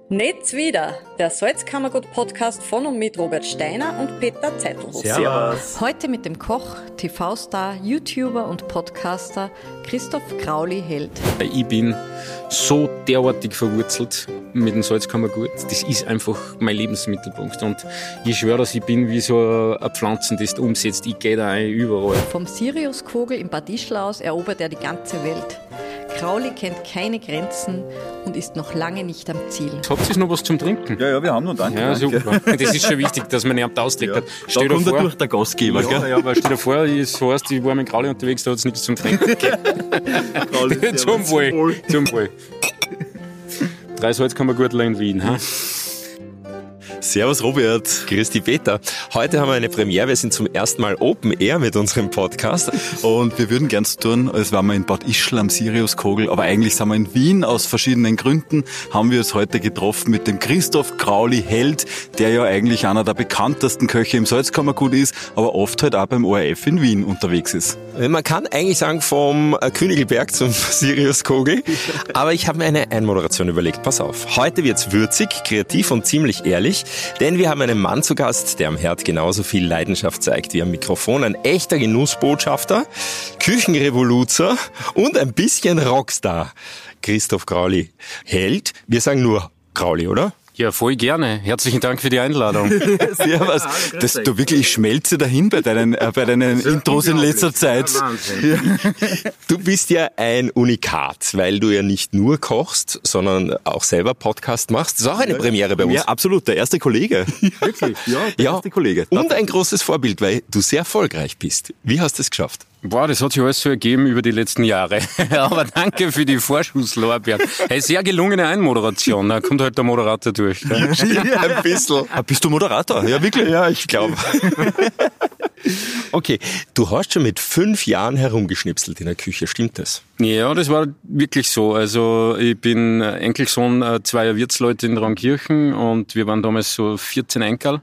Netz wieder, der Salzkammergut-Podcast von und mit Robert Steiner und Peter Zeitelhoff. Servus. Heute mit dem Koch, TV-Star, YouTuber und Podcaster Christoph Krauli-Held. Ich bin so derartig verwurzelt mit dem Salzkammergut. Das ist einfach mein Lebensmittelpunkt. Und ich schwöre, dass ich bin wie so eine Pflanze, die du umsetzt. Ich gehe da ein, überall. Vom Siriuskogel in Bad Ischl aus erobert er die ganze Welt. Krauli kennt keine Grenzen und ist noch lange nicht am Ziel. Habt ihr noch was zum Trinken? Ja, wir haben noch, danke. Ja, super. Das ist schon wichtig, dass man nicht auslegt hat. Da kommt er durch der Gastgeber, ja, gell? Ja, aber stell dir vor, so heißt, ich war mit Krauli unterwegs, da hat es nichts zum Trinken gegeben. Zum Wohl. Zum Wohl. 3 Salzkammergurtler in Wien, ha? Servus Robert. Grüß dich Peter. Heute haben wir eine Premiere. Wir sind zum ersten Mal Open Air mit unserem Podcast. Und wir würden gern so tun, als wären wir in Bad Ischl am Siriuskogel. Aber eigentlich sind wir in Wien. Aus verschiedenen Gründen haben wir uns heute getroffen mit dem Christoph Krauli-Held, der ja eigentlich einer der bekanntesten Köche im Salzkammergut ist, aber oft halt auch beim ORF in Wien unterwegs ist. Man kann eigentlich sagen vom Königelberg zum Siriuskogel. Aber ich habe mir eine Einmoderation überlegt. Pass auf. Heute wird's würzig, kreativ und ziemlich ehrlich. Denn wir haben einen Mann zu Gast, der am Herd genauso viel Leidenschaft zeigt wie am Mikrofon. Ein echter Genussbotschafter, Küchenrevoluzer und ein bisschen Rockstar. Christoph Krauli-Held. Wir sagen nur Krauli, oder? Ja, voll gerne. Herzlichen Dank für die Einladung. Servus. Das, du wirklich schmelze dahin bei deinen Intros in letzter Zeit. Ja. Du bist ja ein Unikat, weil du ja nicht nur kochst, sondern auch selber Podcast machst. Das ist auch eine Premiere bei uns. Ja, absolut. Der erste Kollege. Wirklich? Ja, der erste Kollege. Und ein großes Vorbild, weil du sehr erfolgreich bist. Wie hast du es geschafft? Boah, das hat sich alles so ergeben über die letzten Jahre. Aber danke für die Vorschusslorbeeren. Hey, sehr gelungene Einmoderation. Da kommt halt der Moderator durch. Gell? Ein bisschen. Bist du Moderator? Ja, wirklich? Ja, ich glaube. Okay, du hast schon mit 5 Jahren herumgeschnipselt in der Küche, stimmt das? Ja, das war wirklich so. Also ich bin Enkelsohn zweier Wirtsleute in Raunkirchen und wir waren damals so 14 Enkel.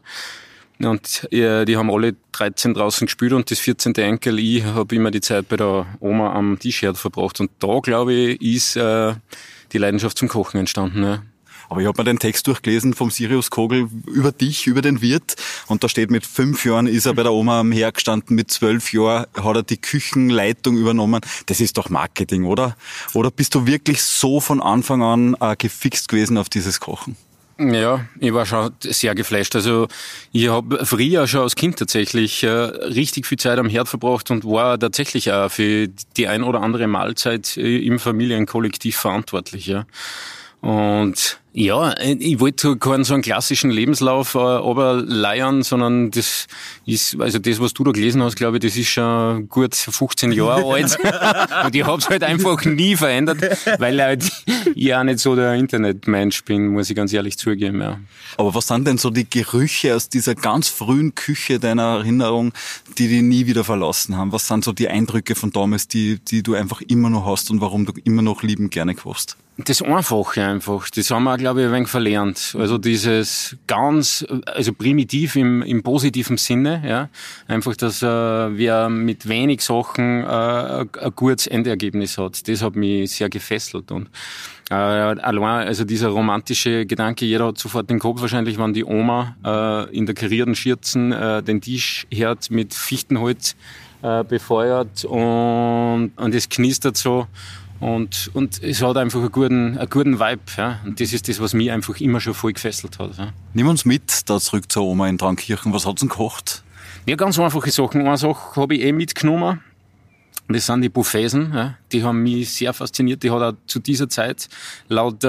Und die haben alle 13 draußen gespielt und das 14. Enkel, ich habe immer die Zeit bei der Oma am Tischherd verbracht. Und da, glaube ich, ist die Leidenschaft zum Kochen entstanden. Ja. Aber ich habe mir den Text durchgelesen vom Siriuskogel über dich, über den Wirt. Und da steht, mit 5 Jahren ist er bei der Oma am Herd gestanden, mit 12 Jahren hat er die Küchenleitung übernommen. Das ist doch Marketing, oder? Oder bist du wirklich so von Anfang an gefixt gewesen auf dieses Kochen? Ja, ich war schon sehr geflasht. Also ich habe früher schon als Kind tatsächlich richtig viel Zeit am Herd verbracht und war tatsächlich auch für die ein oder andere Mahlzeit im Familienkollektiv verantwortlich. Ja. Und ja, ich wollte keinen so einen klassischen Lebenslauf aber leiern, sondern das ist, also das, was du da gelesen hast, glaube ich, das ist schon gut 15 Jahre alt. Und ich habe es halt einfach nie verändert, weil halt ich auch nicht so der Internetmensch bin, muss ich ganz ehrlich zugeben. Ja. Aber was sind denn so die Gerüche aus dieser ganz frühen Küche deiner Erinnerung, die nie wieder verlassen haben? Was sind so die Eindrücke von damals, die du einfach immer noch hast und warum du immer noch liebend gerne kochst? Das Einfache einfach, das haben wir, glaube ich, ein wenig verlernt. Also dieses ganz, also primitiv im positiven Sinne, ja. Einfach, dass wer mit wenig Sachen ein gutes Endergebnis hat. Das hat mich sehr gefesselt. Und allein, also dieser romantische Gedanke, jeder hat sofort den Kopf wahrscheinlich, wenn die Oma in der karierten Schürzen den Tischherd mit Fichtenholz befeuert und es knistert so. Und es hat einfach einen guten Vibe, ja. Und das ist das, was mich einfach immer schon voll gefesselt hat, ja. Nimm uns mit da zurück zur Oma in Raunkirchen. Was hat sie denn gekocht? Ja, ganz einfache Sachen. Eine Sache habe ich mitgenommen. Das sind die Buffesen, ja. Die haben mich sehr fasziniert. Die hat auch zu dieser Zeit laut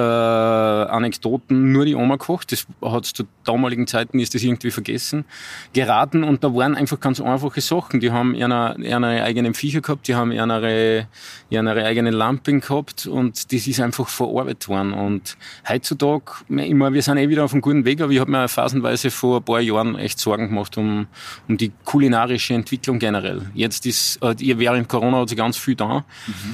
Anekdoten nur die Oma gekocht. Das hat zu damaligen Zeiten, ist das irgendwie vergessen geraten. Und da waren einfach ganz einfache Sachen. Die haben ihre eigenen Viecher gehabt, die haben ihre eigenen Lampen gehabt und das ist einfach verarbeitet worden. Und heutzutage, wir sind wieder auf einem guten Weg, aber ich habe mir phasenweise vor ein paar Jahren echt Sorgen gemacht um die kulinarische Entwicklung generell. Jetzt ist, während Corona hat sich ganz viel da.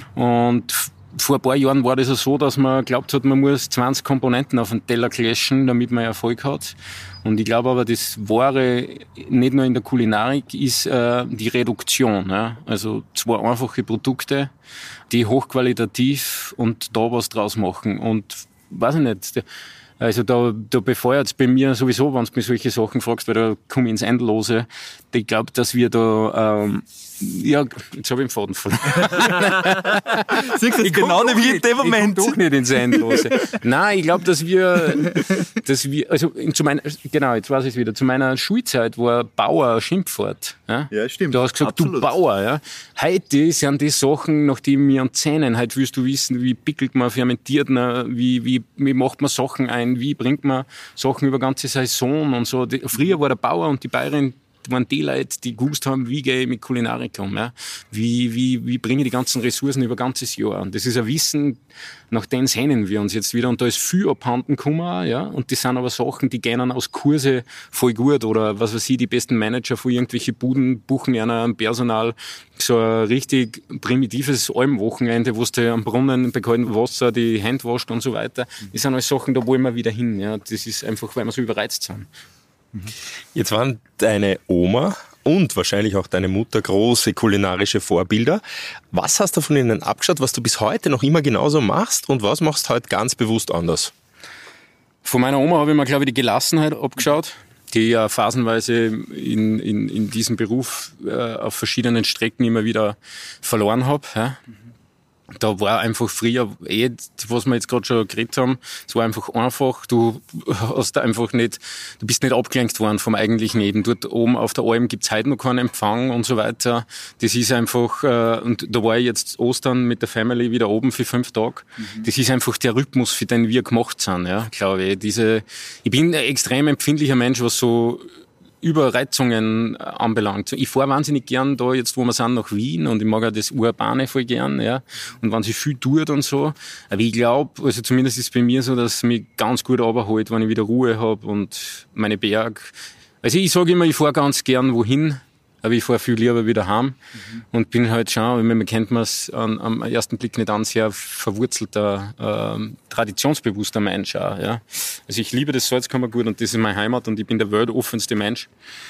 Und vor ein paar Jahren war das ja so, dass man glaubt hat, man muss 20 Komponenten auf den Teller clashen, damit man Erfolg hat. Und ich glaube aber, das Wahre, nicht nur in der Kulinarik, ist die Reduktion. Ja? Also 2 einfache Produkte, die hochqualitativ und da was draus machen. Und weiß ich nicht, Also da befeuert es bei mir sowieso, wenn du mir solche Sachen fragst, weil da komme ich ins Endlose. Ich glaube, dass wir da, jetzt habe ich den Faden verloren. Siehst du, genau wie in dem Moment. Ich komme doch nicht ins Endlose. Nein, ich glaube, dass wir, also jetzt weiß ich es wieder, zu meiner Schulzeit war Bauer ein Schimpfwort. Ja, stimmt. Du hast gesagt, absolut. Du Bauer, ja. Heute sind die Sachen, nach denen wir an Zähnen, heute willst du wissen, wie pickelt man, fermentiert man, wie macht man Sachen ein, wie bringt man Sachen über ganze Saison und so. Früher war der Bauer und die Bäuerin waren die Leute, die gewusst haben, wie gehe ich mit Kulinarik um, ja? Wie bringe ich die ganzen Ressourcen über ein ganzes Jahr. Und das ist ein Wissen, nach dem sehnen wir uns jetzt wieder. Und da ist viel abhanden gekommen, ja. Und das sind aber Sachen, die gehen dann aus Kurse voll gut. Oder was weiß ich, die besten Manager von irgendwelchen Buden buchen einer am Personal so ein richtig primitives Almwochenende, wo du am Brunnen bei kaltem Wasser die Hände wascht und so weiter. Das sind alles Sachen, da wollen wir wieder hin, ja. Das ist einfach, weil wir so überreizt sind. Jetzt waren deine Oma und wahrscheinlich auch deine Mutter große kulinarische Vorbilder. Was hast du von ihnen abgeschaut, was du bis heute noch immer genauso machst und was machst du heute ganz bewusst anders? Von meiner Oma habe ich mir, glaube ich, die Gelassenheit abgeschaut, die ich ja phasenweise in diesem Beruf auf verschiedenen Strecken immer wieder verloren habe. Ja. Da war einfach früher, was wir jetzt gerade schon geredet haben, es war einfach, du hast da einfach nicht, du bist nicht abgelenkt worden vom eigentlichen Leben. Dort oben auf der Alm gibt's heute noch keinen Empfang und so weiter. Das ist einfach, und da war ich jetzt Ostern mit der Family wieder oben für 5 Tage. Das ist einfach der Rhythmus, für den wir gemacht sind, ja, glaube ich. Ich bin ein extrem empfindlicher Mensch, was so Überreizungen anbelangt. Ich fahre wahnsinnig gern da, jetzt wo wir sind, nach Wien und ich mag auch das Urbane voll gern, ja. Und wenn sie viel tut und so. Aber ich glaube, also zumindest ist es bei mir so, dass es mich ganz gut runterholt, wenn ich wieder Ruhe habe und meine Berg. Also ich sage immer, ich fahre ganz gern wohin, aber ich fahre viel lieber wieder heim und bin halt schon, man kennt man es am ersten Blick nicht an, sehr verwurzelter, traditionsbewusster Mensch auch, ja. Also ich liebe das Salzkammergut und das ist meine Heimat und ich bin der weltoffenste Mensch.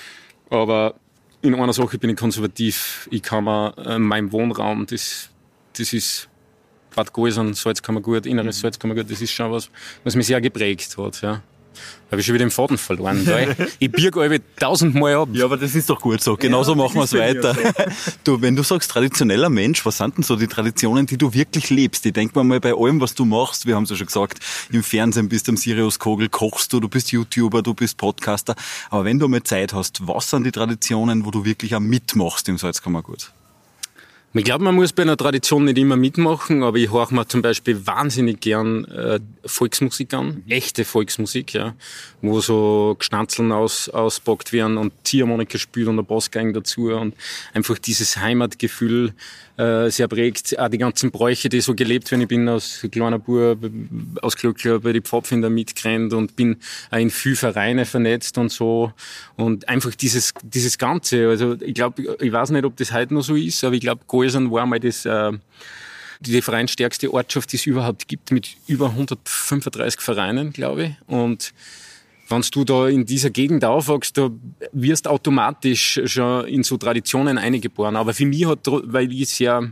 Aber in einer Sache bin ich konservativ. Ich kann mir meinem Wohnraum, das ist Bad Goisern, Salzkammergut, inneres Salzkammergut, das ist schon was mich sehr geprägt hat, ja. Habe ich schon wieder den Faden verloren, weil ich biege alle 1000-mal ab. Ja, aber das ist doch gut so. Genauso machen wir es weiter. Du, wenn du sagst traditioneller Mensch, was sind denn so die Traditionen, die du wirklich lebst? Ich denke mal bei allem, was du machst, wir haben es ja schon gesagt, im Fernsehen bist du am Sirius Kogel, kochst du bist YouTuber, du bist Podcaster. Aber wenn du mal Zeit hast, was sind die Traditionen, wo du wirklich auch mitmachst im Salzkammergut? Ich glaube, man muss bei einer Tradition nicht immer mitmachen, aber ich höre mir zum Beispiel wahnsinnig gern Volksmusik an, echte Volksmusik, ja, wo so Gschnanzeln auspackt werden und Ziehharmonika spielt und ein Bassgang dazu und einfach dieses Heimatgefühl sehr prägt. Auch die ganzen Bräuche, die so gelebt werden. Ich bin als kleiner Bub aus Glöckler bei den Pfadfinder mitgerannt und bin auch in viel Vereine vernetzt und so. Und einfach dieses Ganze. Also ich glaube, ich weiß nicht, ob das heute noch so ist, aber ich glaube, Goisern war mal die vereinsstärkste Ortschaft, die es überhaupt gibt, mit über 135 Vereinen, glaube ich. Und wenn du da in dieser Gegend aufwachst, da wirst automatisch schon in so Traditionen eingeboren. Aber für mich weil ich sehr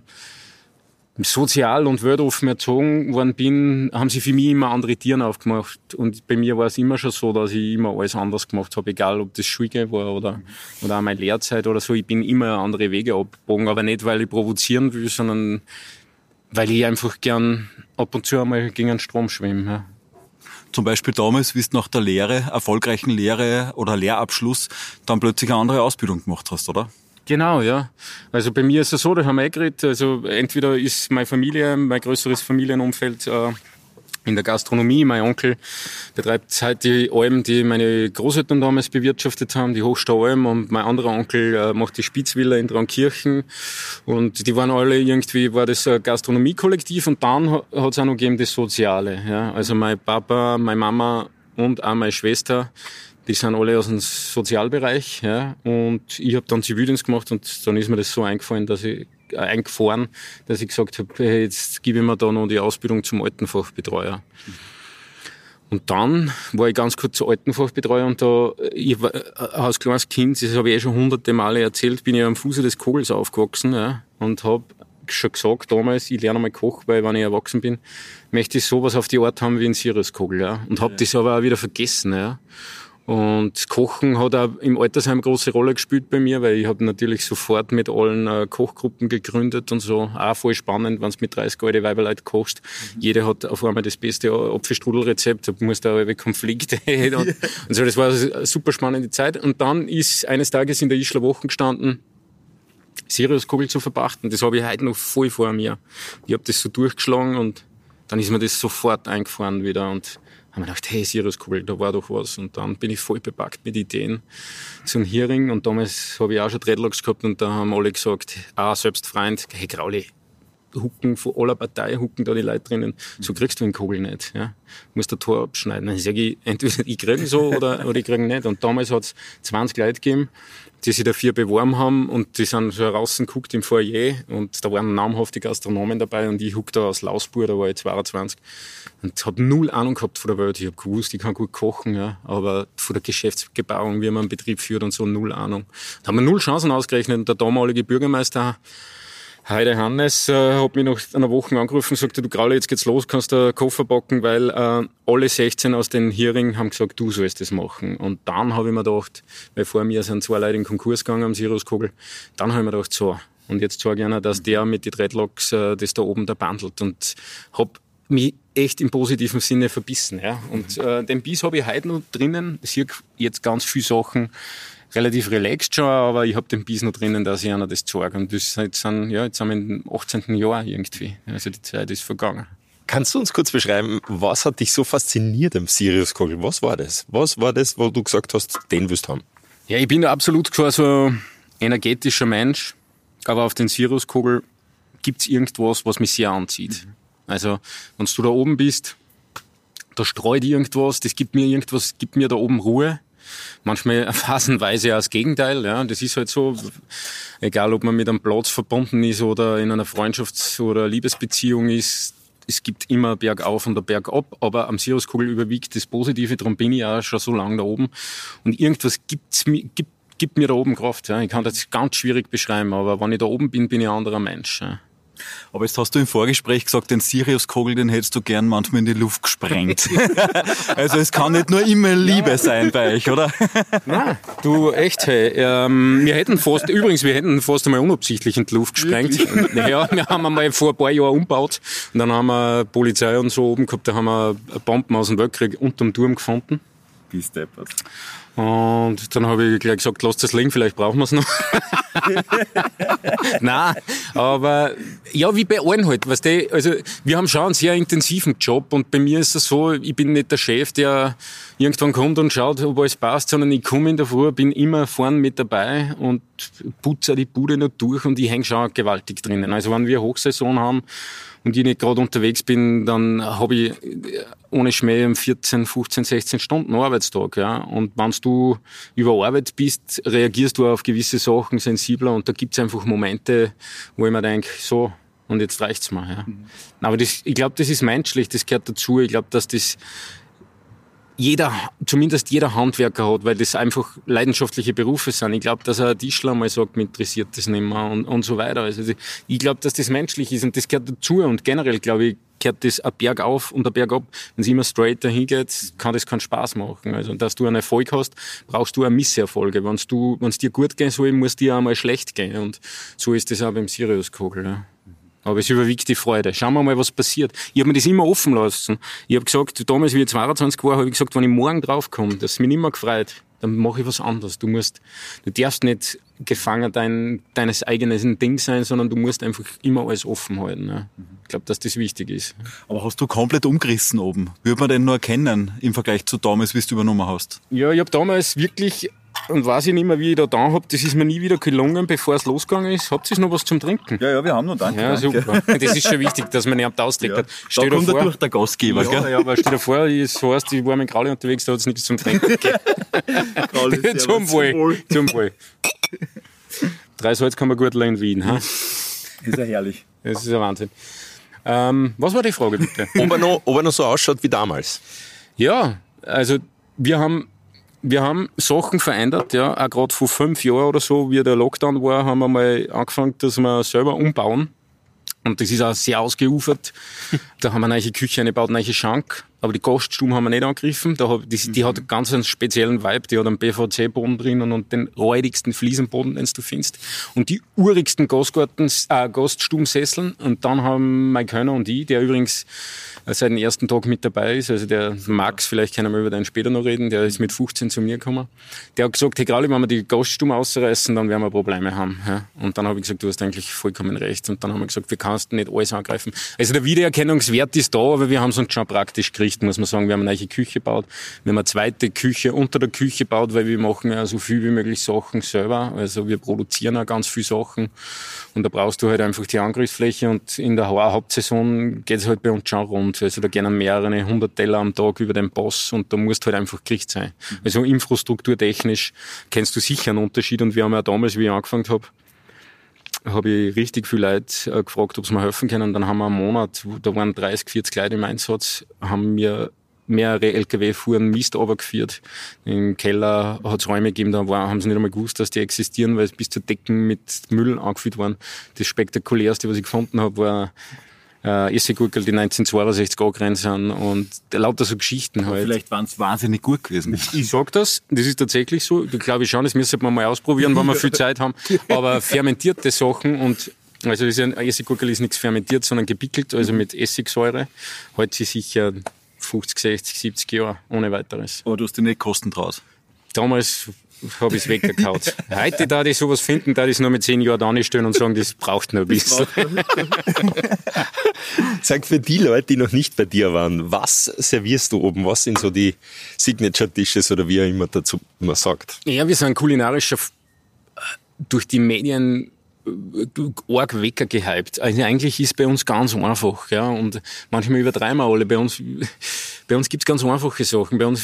sozial und weltoffen erzogen worden bin, haben sich für mich immer andere Tiere aufgemacht. Und bei mir war es immer schon so, dass ich immer alles anders gemacht habe, egal ob das Schule war oder auch meine Lehrzeit oder so. Ich bin immer andere Wege abgebogen, aber nicht, weil ich provozieren will, sondern weil ich einfach gern ab und zu einmal gegen den Strom schwimme. Ja. Zum Beispiel damals, wie du nach der erfolgreichen Lehre oder Lehrabschluss, dann plötzlich eine andere Ausbildung gemacht hast, oder? Genau, ja. Also bei mir ist es so, da haben wir geredet, also entweder ist meine Familie, mein größeres Familienumfeld in der Gastronomie. Mein Onkel betreibt heute die Alm, die meine Großeltern damals bewirtschaftet haben, die Hochstaualm, und mein anderer Onkel macht die Spitzvilla in Traunkirchen, und die waren alle irgendwie, war das ein Gastronomiekollektiv, und dann hat es auch noch gegeben das Soziale, ja. Also mein Papa, meine Mama und auch meine Schwester, die sind alle aus dem Sozialbereich, ja, und ich habe dann Zivildienst gemacht, und dann ist mir das so eingefahren, dass ich gesagt habe, hey, jetzt gebe ich mir da noch die Ausbildung zum Altenfachbetreuer. Und dann war ich ganz kurz zu Altenfachbetreuer, und ich war als kleines Kind, das habe ich schon hunderte Male erzählt, bin ich am Fuße des Kogels aufgewachsen, ja, und habe schon gesagt damals, ich lerne mal Koch, weil wenn ich erwachsen bin, möchte ich sowas auf die Art haben wie ein Siriuskogel, ja. Und habe das aber auch wieder vergessen, ja. Und Kochen hat auch im Altersheim eine große Rolle gespielt bei mir, weil ich habe natürlich sofort mit allen Kochgruppen gegründet und so. Auch voll spannend, wenn du mit 30 alte Weiberleuten kochst. Jeder hat auf einmal das beste Apfelstrudelrezept, da musst du auch Konflikte und so. Das war eine super spannende Zeit. Und dann ist eines Tages in der Ischler Woche gestanden, Siriuskogel zu verpachten. Das habe ich heute noch voll vor mir. Ich habe das so durchgeschlagen und dann ist mir das sofort eingefahren wieder und haben wir gedacht, hey, Siriuskogel, da war doch was. Und dann bin ich voll bepackt mit Ideen zum Hearing. Und damals habe ich auch schon Dreadlocks gehabt und da haben alle gesagt, selbst Freund, hey Krauli, hucken von aller Partei, hucken da die Leute drinnen. So kriegst du den Kogel nicht. Ja. Du musst ein Tor abschneiden. Dann sage ich, entweder ich kriege ihn so oder ich kriege ihn nicht. Und damals hat es 20 Leute gegeben, die sich dafür beworben haben und die sind so rausgeguckt im Foyer und da waren namhafte Gastronomen dabei und ich huck da aus Lausburg, da war ich 22 und habe null Ahnung gehabt von der Welt. Ich habe gewusst, ich kann gut kochen, ja, aber von der Geschäftsgebauung, wie man einen Betrieb führt und so, null Ahnung. Da haben wir null Chancen ausgerechnet und der damalige Bürgermeister Heide Hannes hat mich nach einer Woche angerufen und sagte, du Krauli, jetzt geht's los, kannst du Koffer packen, weil alle 16 aus den Hearing haben gesagt, du sollst das machen. Und dann habe ich mir gedacht, weil vor mir sind 2 Leute in Konkurs gegangen am Siriuskogel, dann habe ich mir gedacht, so, und jetzt sage ich einer, dass der mit den Dreadlocks das da oben da bandelt und habe mich echt im positiven Sinne verbissen. Ja. Und den Biss habe ich heute noch drinnen. Ich sehe jetzt ganz viele Sachen relativ relaxed schon, aber ich habe den Biss noch drinnen, dass ich einer das zeige. Und das jetzt sind wir im 18. Jahr irgendwie. Also die Zeit ist vergangen. Kannst du uns kurz beschreiben, was hat dich so fasziniert am Siriuskogel? Was war das? Was war das, wo du gesagt hast, den willst du haben? Ja, ich bin da absolut kein so energetischer Mensch, aber auf den Siriuskogel gibt's irgendwas, was mich sehr anzieht. Also, wenn du da oben bist, da streut irgendwas, das gibt mir da oben Ruhe. Manchmal phasenweise auch das Gegenteil, ja. Das ist halt so, egal ob man mit einem Platz verbunden ist oder in einer Freundschafts- oder Liebesbeziehung ist, es gibt immer bergauf und bergab, aber am Siriuskogel überwiegt das Positive, darum bin ich auch schon so lange da oben. Und irgendwas gibt mir da oben Kraft, ja. Ich kann das ganz schwierig beschreiben, aber wenn ich da oben bin, bin ich ein anderer Mensch, ja. Aber jetzt hast du im Vorgespräch gesagt, den Siriuskogel, den hättest du gern manchmal in die Luft gesprengt. Also es kann nicht nur immer Liebe sein bei euch, oder? Nein, du, echt, hey. Wir hätten fast einmal unabsichtlich in die Luft gesprengt. Ja, wir haben einmal vor ein paar Jahren umgebaut und dann haben wir Polizei und so oben gehabt, da haben wir Bomben aus dem Weltkrieg unterm Turm gefunden. Bis deppert. Und dann habe ich gleich gesagt, lass das liegen, vielleicht brauchen wir es noch. Nein, aber ja, wie bei allen halt, weißt du, also wir haben schon einen sehr intensiven Job und bei mir ist es so, ich bin nicht der Chef, der irgendwann kommt und schaut, ob alles passt, sondern ich komme in der Früh, bin immer vorne mit dabei und putze die Bude noch durch und ich hänge schon gewaltig drinnen. Also wenn wir Hochsaison haben und ich nicht gerade unterwegs bin, dann habe ich ohne Schmäh 14, 15, 16 Stunden Arbeitstag. Ja. Und wenn du über Arbeit bist, reagierst du auf gewisse Sachen sensibler und da gibt's einfach Momente, wo ich mir denke, so, und jetzt reicht's mir. Ja. Aber ich glaube, das ist menschlich, das gehört dazu. Ich glaube, dass das zumindest jeder Handwerker hat, weil das einfach leidenschaftliche Berufe sind. Ich glaube, dass ein Tischler mal sagt, mich interessiert das nicht mehr und so weiter. Also ich glaube, dass das menschlich ist und das gehört dazu und generell, glaube ich, gehört das ein Berg auf und ein Berg ab. Wenn es immer straight dahin geht, kann das keinen Spaß machen. Also, dass du einen Erfolg hast, brauchst du auch Misserfolge. Wenn es dir gut gehen soll, muss dir auch mal schlecht gehen. Und so ist das auch beim Siriuskogel. Ja. Aber es überwiegt die Freude. Schauen wir mal, was passiert. Ich habe mir das immer offen lassen. Ich habe gesagt, damals, wie ich 22 war, habe ich gesagt, wenn ich morgen draufkomme, das ist mich nicht mehr gefreut, dann mache ich was anderes. Du darfst nicht gefangen deines eigenen Ding sein, sondern du musst einfach immer alles offen halten. Ja. Ich glaube, dass das wichtig ist. Aber hast du komplett umgerissen oben? Würde man den nur erkennen im Vergleich zu damals, wie du übernommen hast? Ja, ich habe damals wirklich, und weiß ich nicht mehr, wie ich da habe, das ist mir nie wieder gelungen, bevor es losgegangen ist. Habt ihr noch was zum Trinken? Ja, wir haben noch, danke. Ja, super. Das ist schon wichtig, dass man nicht austrinkt. Ja. Da kommt durch der Gastgeber, ja, gell? Ja, aber stell dir vor, so heißt, ich war mit Krauli unterwegs, da hat es nichts zum Trinken gegeben. Zum Wohl. 3 Salz kann man gut lernen in Wien. Ha? Ist ja herrlich. Das ist ja Wahnsinn. Was war die Frage, bitte? Ob er noch so ausschaut wie damals. Ja, also wir haben Sachen verändert, ja, auch gerade vor 5 Jahren oder so, wie der Lockdown war, haben wir mal angefangen, dass wir selber umbauen. Und das ist auch sehr ausgeufert. Da haben wir eine neue Küche eingebaut, eine neue Schank. Aber die Gaststube haben wir nicht angegriffen. Die hat ganz einen speziellen Vibe. Die hat einen PVC-Boden drinnen und den räudigsten Fliesenboden, den du findest. Und die urigsten Gaststubensesseln. Und dann haben mein Kölner und ich, der übrigens seit dem ersten Tag mit dabei ist, also der Max, vielleicht können wir über den später noch reden, der ist mit 15 zu mir gekommen. Der hat gesagt, hey Grauli, wenn wir die Gaststuben ausreißen, dann werden wir Probleme haben. Ja? Und dann habe ich gesagt, du hast eigentlich vollkommen recht. Und dann haben wir gesagt, wir kannst nicht alles angreifen. Also der Wiedererkennungswert ist da, aber wir haben es uns schon praktisch gekriegt, muss man sagen. Wir haben eine neue Küche gebaut. Wir haben eine zweite Küche unter der Küche gebaut, weil wir machen ja so viel wie möglich Sachen selber. Also wir produzieren auch ganz viel Sachen. Und da brauchst du halt einfach die Angriffsfläche. Und in der Hauptsaison geht es halt bei uns schon rund. Also da gehen mehrere 100 Teller am Tag über den Pass und da musst halt einfach Gericht sein. Also infrastrukturtechnisch kennst du sicher einen Unterschied. Und wir haben ja damals, wie ich angefangen habe ich richtig viele Leute gefragt, ob sie mir helfen können. Dann haben wir einen Monat, da waren 30, 40 Leute im Einsatz, haben mir mehrere LKW-Fuhren Mist runtergeführt. Im Keller hat es Räume gegeben, da haben sie nicht einmal gewusst, dass die existieren, weil es bis zu Decken mit Müll angefüllt waren. Das Spektakulärste, was ich gefunden habe, war Essiggurkel, die 1962 angerannt sind und lauter so Geschichten halt. Vielleicht waren es wahnsinnig gut gewesen. Ich sag das ist tatsächlich so. Ich glaube schon, das müsste man mal ausprobieren, wenn wir viel Zeit haben. Aber fermentierte Sachen und also Essiggurkel ist nichts fermentiert, sondern gepickelt, also mit Essigsäure, hält sie sicher 50, 60, 70 Jahre ohne weiteres. Aber du hast die nicht kosten draus. Damals habe ich es weggekaut. Heute da ich sowas finden, da ich es nur mit 10 Jahren anstellen und sagen, das braucht noch ein bisschen. Sag für die Leute, die noch nicht bei dir waren, was servierst du oben? Was sind so die Signature-Dishes oder wie er immer dazu man sagt? Ja, wir sind kulinarischer durch die Medien arg Wecker gehypt. Also eigentlich ist bei uns ganz einfach, ja, und manchmal übertreiben wir alle. Bei uns gibt's ganz einfache Sachen. Bei uns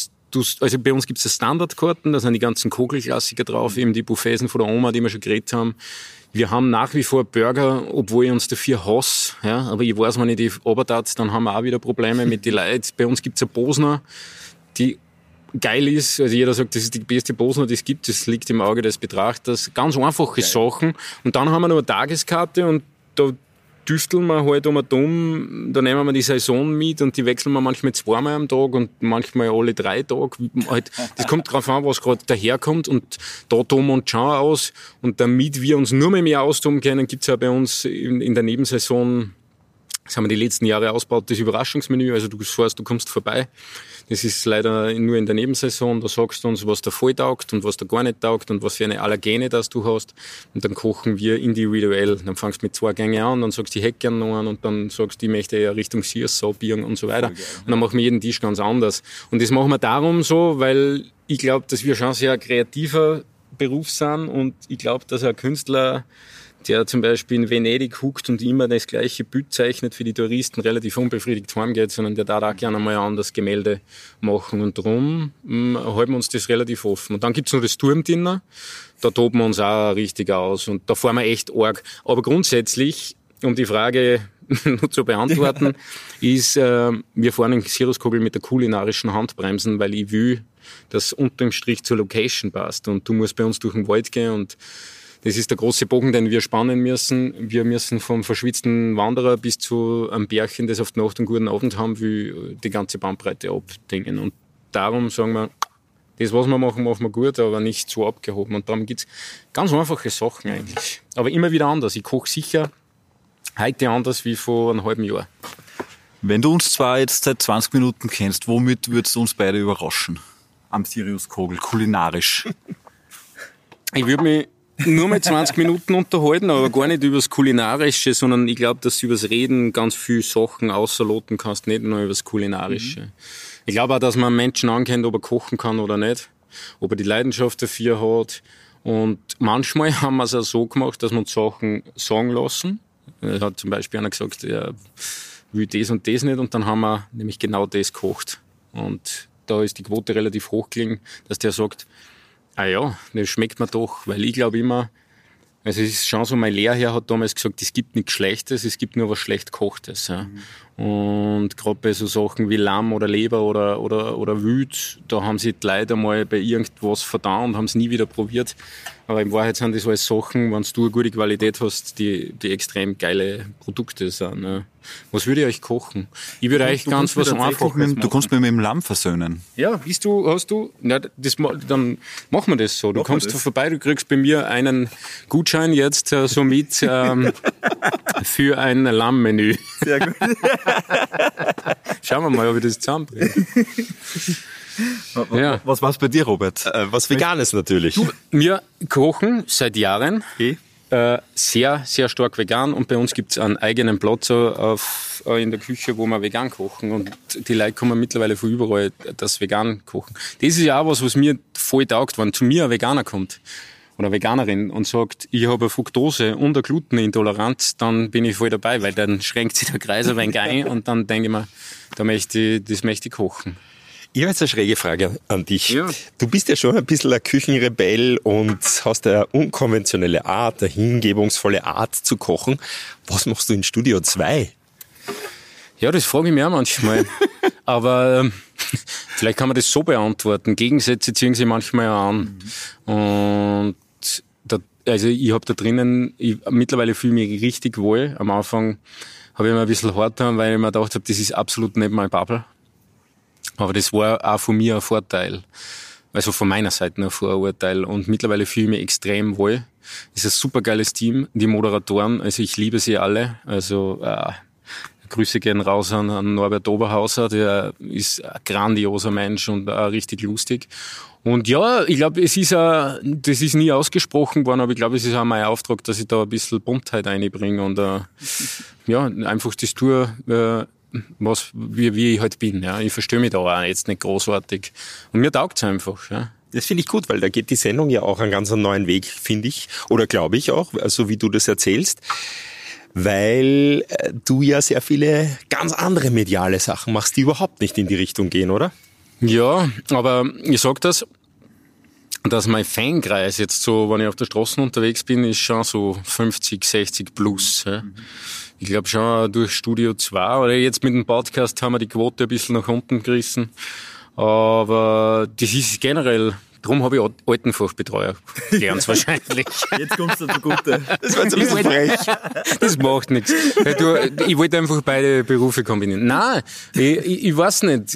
bei uns gibt's Standardkarten, da sind die ganzen Kogelklassiker drauf, eben die Buffeten von der Oma, die wir schon geredet haben. Wir haben nach wie vor Burger, obwohl ich uns dafür hasse, ja, aber ich weiß, wenn ich die runtertat, dann haben wir auch wieder Probleme mit den Leuten. Bei uns gibt's eine Bosner, die geil ist, also jeder sagt, das ist die beste Bosner, die es gibt, das liegt im Auge des Betrachters. Ganz einfache Sachen. Und dann haben wir noch eine Tageskarte und da düfteln wir halt um und um, da nehmen wir die Saison mit und die wechseln wir manchmal zweimal am Tag und manchmal alle 3 Tage. Das kommt drauf an, was gerade daherkommt und da toben wir uns schon aus und damit wir uns nur mehr austoben können, gibt's ja bei uns in der Nebensaison, das haben wir die letzten Jahre ausgebaut, das Überraschungsmenü, also du fährst, du kommst vorbei. Das ist leider nur in der Nebensaison, da sagst du uns, was da voll taugt und was da gar nicht taugt und was für eine Allergene das du hast. Und dann kochen wir individuell. Dann fangst du mit 2 Gängen an, dann sagst du, ich hätte gerne noch einen und dann sagst du, ich möchte eher Richtung Sears biegen und so weiter. Und dann machen wir jeden Tisch ganz anders. Und das machen wir darum so, weil ich glaube, dass wir schon sehr kreativer Beruf sind und ich glaube, dass ein Künstler, der zum Beispiel in Venedig huckt und immer das gleiche Bild zeichnet für die Touristen, relativ unbefriedigt heimgeht, sondern der darf auch gerne mal ein anderes Gemälde machen. Und darum halten wir uns das relativ offen. Und dann gibt's noch das Turmdinner, da toben wir uns auch richtig aus und da fahren wir echt arg. Aber grundsätzlich, um die Frage nur zu beantworten, ist, wir fahren in Siruskogel mit der kulinarischen Handbremsen, weil ich will, dass unterm Strich zur Location passt. Und du musst bei uns durch den Wald gehen und das ist der große Bogen, den wir spannen müssen. Wir müssen vom verschwitzten Wanderer bis zu einem Bärchen, das auf die Nacht einen guten Abend haben will, die ganze Bandbreite abdingen. Und darum sagen wir, das, was wir machen, machen wir gut, aber nicht so abgehoben. Und darum gibt's ganz einfache Sachen eigentlich. Aber immer wieder anders. Ich koche sicher heute anders wie vor einem halben Jahr. Wenn du uns zwar jetzt seit 20 Minuten kennst, womit würdest du uns beide überraschen? Am Siruskogel, kulinarisch. Ich würde mich nur mal 20 Minuten unterhalten, aber gar nicht übers Kulinarische, sondern ich glaube, dass du übers Reden ganz viele Sachen ausloten kannst, nicht nur übers Kulinarische. Ich glaube auch, dass man einen Menschen ankennt, ob er kochen kann oder nicht, ob er die Leidenschaft dafür hat. Und manchmal haben wir es auch so gemacht, dass wir uns Sachen sagen lassen. Es hat zum Beispiel einer gesagt, er will das und das nicht, und dann haben wir nämlich genau das gekocht. Und da ist die Quote relativ hoch gelegen, dass der sagt, ah ja, das schmeckt mir doch, weil ich glaube immer, also es ist schon so, mein Lehrherr hat damals gesagt, es gibt nichts Schlechtes, es gibt nur was schlecht Kochtes. Ja. Und gerade bei so Sachen wie Lamm oder Leber oder Wild, da haben sie die Leute einmal bei irgendwas vertan und haben es nie wieder probiert. Aber in Wahrheit sind das alles Sachen, wenn du eine gute Qualität hast, die extrem geile Produkte sind. Ja. Was würde ich euch kochen? Ich würde euch ganz was Einfaches machen. Du kannst mich mit dem Lamm versöhnen. Ja, hast du? Na, dann machen wir das so. Du kommst vorbei, du kriegst bei mir einen Gutschein jetzt somit für ein Lammmenü. Sehr gut. Schauen wir mal, ob ich das zusammenbringe. Ja. Was war's bei dir, Robert? Was Veganes natürlich. Wir kochen seit Jahren sehr, sehr stark vegan und bei uns gibt's einen eigenen Platz in der Küche, wo wir vegan kochen und die Leute kommen mittlerweile von überall das vegan kochen. Das ist ja auch was mir voll taugt, wenn zu mir ein Veganer kommt oder Veganerin und sagt, ich habe eine Fructose und eine Glutenintoleranz, dann bin ich voll dabei, weil dann schränkt sich der Kreis ein wenig ein und dann denke ich mir, das möchte ich kochen. Ich habe jetzt eine schräge Frage an dich. Ja. Du bist ja schon ein bisschen ein Küchenrebell und hast eine unkonventionelle Art, eine hingebungsvolle Art zu kochen. Was machst du in Studio 2? Ja, das frage ich mich auch manchmal. Aber vielleicht kann man das so beantworten. Gegensätze ziehen sich manchmal auch an. Und ich habe da drinnen, mittlerweile fühle ich mich richtig wohl. Am Anfang habe ich mir ein bisschen hart getan, weil ich mir gedacht habe, das ist absolut nicht mein Bubble. Aber das war auch von mir ein Vorteil. Also von meiner Seite ein Vorurteil. Und mittlerweile fühle ich mich extrem wohl. Es ist ein supergeiles Team. Die Moderatoren, also ich liebe sie alle. Also Grüße gehen raus an Norbert Oberhauser, der ist ein grandioser Mensch und auch richtig lustig. Und ja, ich glaube, das ist nie ausgesprochen worden, aber ich glaube, es ist auch mein Auftrag, dass ich da ein bisschen Buntheit reinbringe und einfach das tue, wie ich halt bin. Ja. Ich verstehe mich da auch jetzt nicht großartig. Und mir taugt's einfach. Ja. Das finde ich gut, weil da geht die Sendung ja auch einen ganz neuen Weg, finde ich. Oder glaube ich auch, also wie du das erzählst. Weil du ja sehr viele ganz andere mediale Sachen machst, die überhaupt nicht in die Richtung gehen, oder? Ja, aber ich sag das, dass mein Fankreis jetzt so, wenn ich auf der Straße unterwegs bin, ist schon so 50, 60 plus. Ja. Ich glaube schon durch Studio 2 oder jetzt mit dem Podcast haben wir die Quote ein bisschen nach unten gerissen. Aber das ist generell, darum habe ich Altenfachbetreuer gelernt wahrscheinlich. Jetzt kommst du zugute. Das war jetzt ein bisschen frech. Das macht nichts. Ich wollte einfach beide Berufe kombinieren. Nein, ich weiß nicht.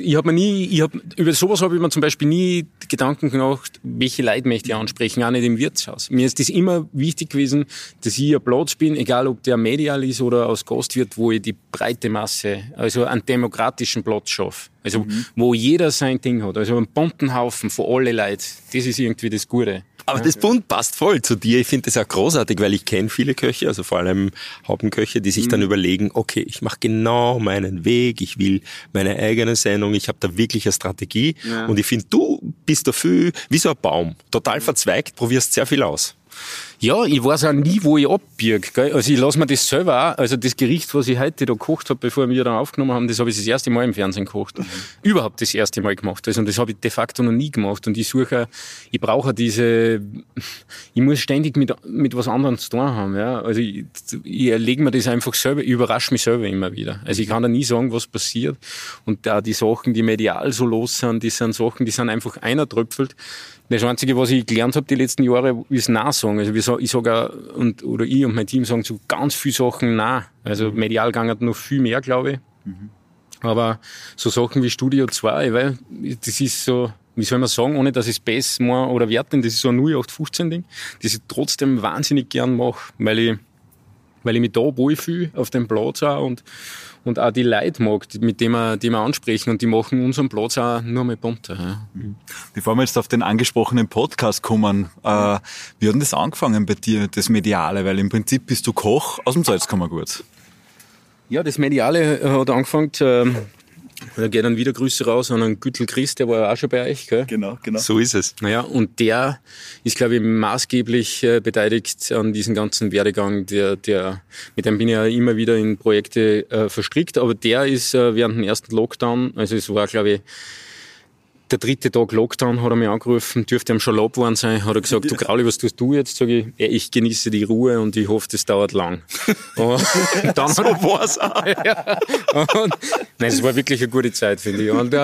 Über sowas habe ich mir zum Beispiel nie Gedanken gemacht, welche Leute möchte ich ansprechen, auch nicht im Wirtshaus. Mir ist das immer wichtig gewesen, dass ich ein Platz bin, egal ob der medial ist oder als Gastwirt, wo ich die breite Masse, also einen demokratischen Platz schaffe. Also, wo jeder sein Ding hat. Also, einen bunten Haufen von allen Leuten. Das ist irgendwie das Gute. Aber das Bunt passt voll zu dir. Ich finde das auch großartig, weil ich kenne viele Köche, also vor allem Haubenköche, die sich dann überlegen, okay, ich mache genau meinen Weg, ich will meine eigene Sendung, ich habe da wirklich eine Strategie. Ja. Und ich finde, du bist dafür wie so ein Baum, total verzweigt, probierst sehr viel aus. Ja, ich weiß auch nie, wo ich abbiege. Gell? Also ich lasse mir das selber auch, also das Gericht, was ich heute da gekocht habe, bevor wir da aufgenommen haben, das habe ich das erste Mal im Fernsehen gekocht. Überhaupt das erste Mal gemacht. Also, und das habe ich de facto noch nie gemacht. Und ich brauche ich muss ständig mit was anderem zu tun haben. Ja? Also ich erlege mir das einfach selber, ich überrasche mich selber immer wieder. Also ich kann da nie sagen, was passiert. Und da die Sachen, die medial so los sind, die sind Sachen, die sind einfach einertröpfelt. Das Einzige, was ich gelernt habe die letzten Jahre, ist Nein sagen. Also ich sage auch, oder ich und mein Team sagen zu ganz vielen Sachen Nein. Also medial gegangen noch viel mehr, glaube ich. Aber so Sachen wie Studio 2, weil das ist so, wie soll man sagen, ohne dass ich es besser mache oder werten, das ist so ein 0815-Ding, das ich trotzdem wahnsinnig gern mache, weil ich mich da wohlfühle auf dem Platz auch und auch die Leute mag, mit denen wir ansprechen und die machen unseren Platz auch nur mal bunter. Ja. Bevor wir jetzt auf den angesprochenen Podcast kommen, wie hat denn das angefangen bei dir, das Mediale? Weil im Prinzip bist du Koch aus dem Salzkammergut. Ja, das Mediale hat angefangen, da geht dann wieder Grüße raus an einen Güttel Christ, der war ja auch schon bei euch, gell? Genau. So ist es. Naja, und der ist, glaube ich, maßgeblich beteiligt an diesem ganzen Werdegang. Mit dem bin ich ja immer wieder in Projekte verstrickt, aber der ist während dem ersten Lockdown, also es war, glaube ich, der 3. Tag Lockdown hat er mich angerufen, dürfte ihm schon Lob geworden sein, hat er gesagt, du Grauli, was tust du jetzt? Sag ich, ja, ich genieße die Ruhe und ich hoffe, das dauert lang. Und dann so war's auch. Ja. Nein, es war wirklich eine gute Zeit, finde ich. Und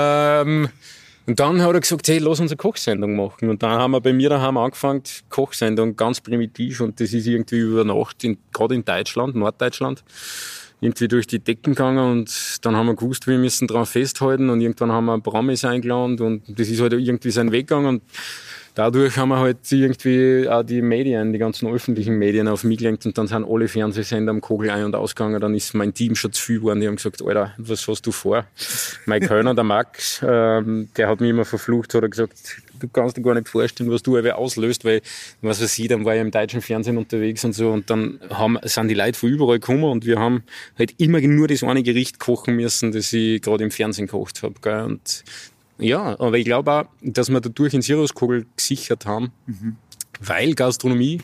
dann hat er gesagt, hey, lass uns eine Kochsendung machen. Und dann haben wir bei mir daheim angefangen, Kochsendung, ganz primitiv. Und das ist irgendwie über Nacht, gerade in Deutschland, Norddeutschland, irgendwie durch die Decken gegangen. Und dann haben wir gewusst, wir müssen dran festhalten. Und irgendwann haben wir Promis eingeladen. Und das ist halt irgendwie seinen Weg gegangen. Und dadurch haben wir halt irgendwie auch die Medien, die ganzen öffentlichen Medien auf mich gelenkt. Und dann sind alle Fernsehsender am Kogel ein- und ausgegangen. Dann ist mein Team schon zu viel geworden. Die haben gesagt, Alter, was hast du vor? Mein Kölner, der Max, der hat mich immer verflucht, hat er gesagt, du kannst dir gar nicht vorstellen, was du auslöst, weil, was weiß ich, dann war ich im deutschen Fernsehen unterwegs und so. Und dann sind die Leute von überall gekommen und wir haben halt immer nur das eine Gericht kochen müssen, das ich gerade im Fernsehen gekocht habe. Gell? Und ja, aber ich glaube auch, dass wir dadurch in Siriuskogel gesichert haben, weil Gastronomie,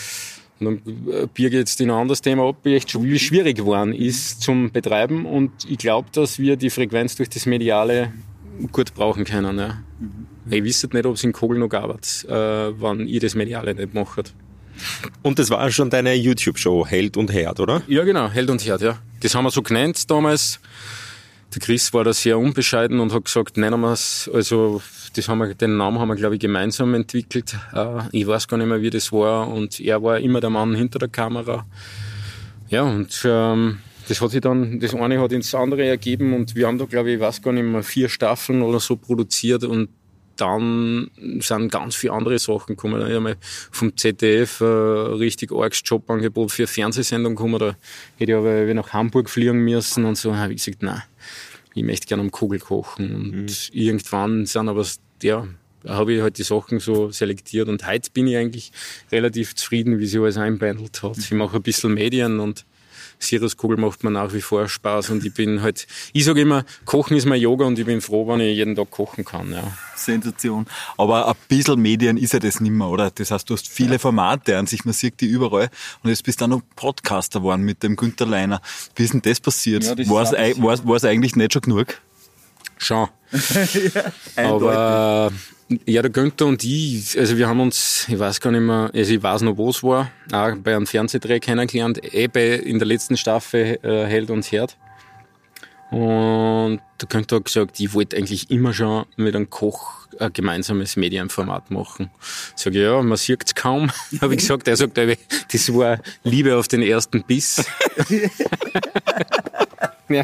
und dann biege jetzt in ein anderes Thema ab, echt schwierig geworden ist zum Betreiben und ich glaube, dass wir die Frequenz durch das Mediale gut brauchen können. Ja. Ich wüsste nicht, ob es in Kogel noch arbeitet, wenn ihr das Mediale nicht macht. Und das war schon deine YouTube-Show, Held und Herd, oder? Ja, genau, Held und Herd, ja. Das haben wir so genannt damals. Der Chris war da sehr unbescheiden und hat gesagt, nennen wir es, also den Namen haben wir, glaube ich, gemeinsam entwickelt. Ich weiß gar nicht mehr, wie das war und er war immer der Mann hinter der Kamera. Ja, und das hat sich dann, das eine hat ins andere ergeben und wir haben da, glaube ich, weiß gar nicht mehr, 4 Staffeln oder so produziert und dann sind ganz viele andere Sachen gekommen. Ich habe mal vom ZDF richtig arges Jobangebot für eine Fernsehsendung gekommen. Da hätte ich aber nach Hamburg fliegen müssen und so. Da habe ich gesagt, nein, ich möchte gerne am Kogel kochen. Und irgendwann sind aber, ja, habe ich halt die Sachen so selektiert. Und heute bin ich eigentlich relativ zufrieden, wie sich alles einbandelt hat. Ich mache ein bisschen Medien und Siriuskogel macht mir nach wie vor Spaß und ich sage immer, Kochen ist mein Yoga und ich bin froh, wenn ich jeden Tag kochen kann. Ja. Sensation. Aber ein bisschen Medien ist ja das nimmer, oder? Das heißt, du hast viele Formate an sich, man sieht die überall und jetzt bist du auch noch Podcaster geworden mit dem Günther Leiner. Wie ist denn das passiert? Ja, das war es eigentlich nicht schon genug? Schon. Aber ja, der Günther und ich, also wir haben uns, ich weiß gar nicht mehr, also ich weiß noch, wo es war, auch bei einem Fernsehdreh kennengelernt, in der letzten Staffel Held und Herd. Und der Günther hat gesagt, ich wollte eigentlich immer schon mit einem Koch ein gemeinsames Medienformat machen. Sag ich, ja, man sieht es kaum, habe ich gesagt. Er sagt, das war Liebe auf den ersten Biss. Ja.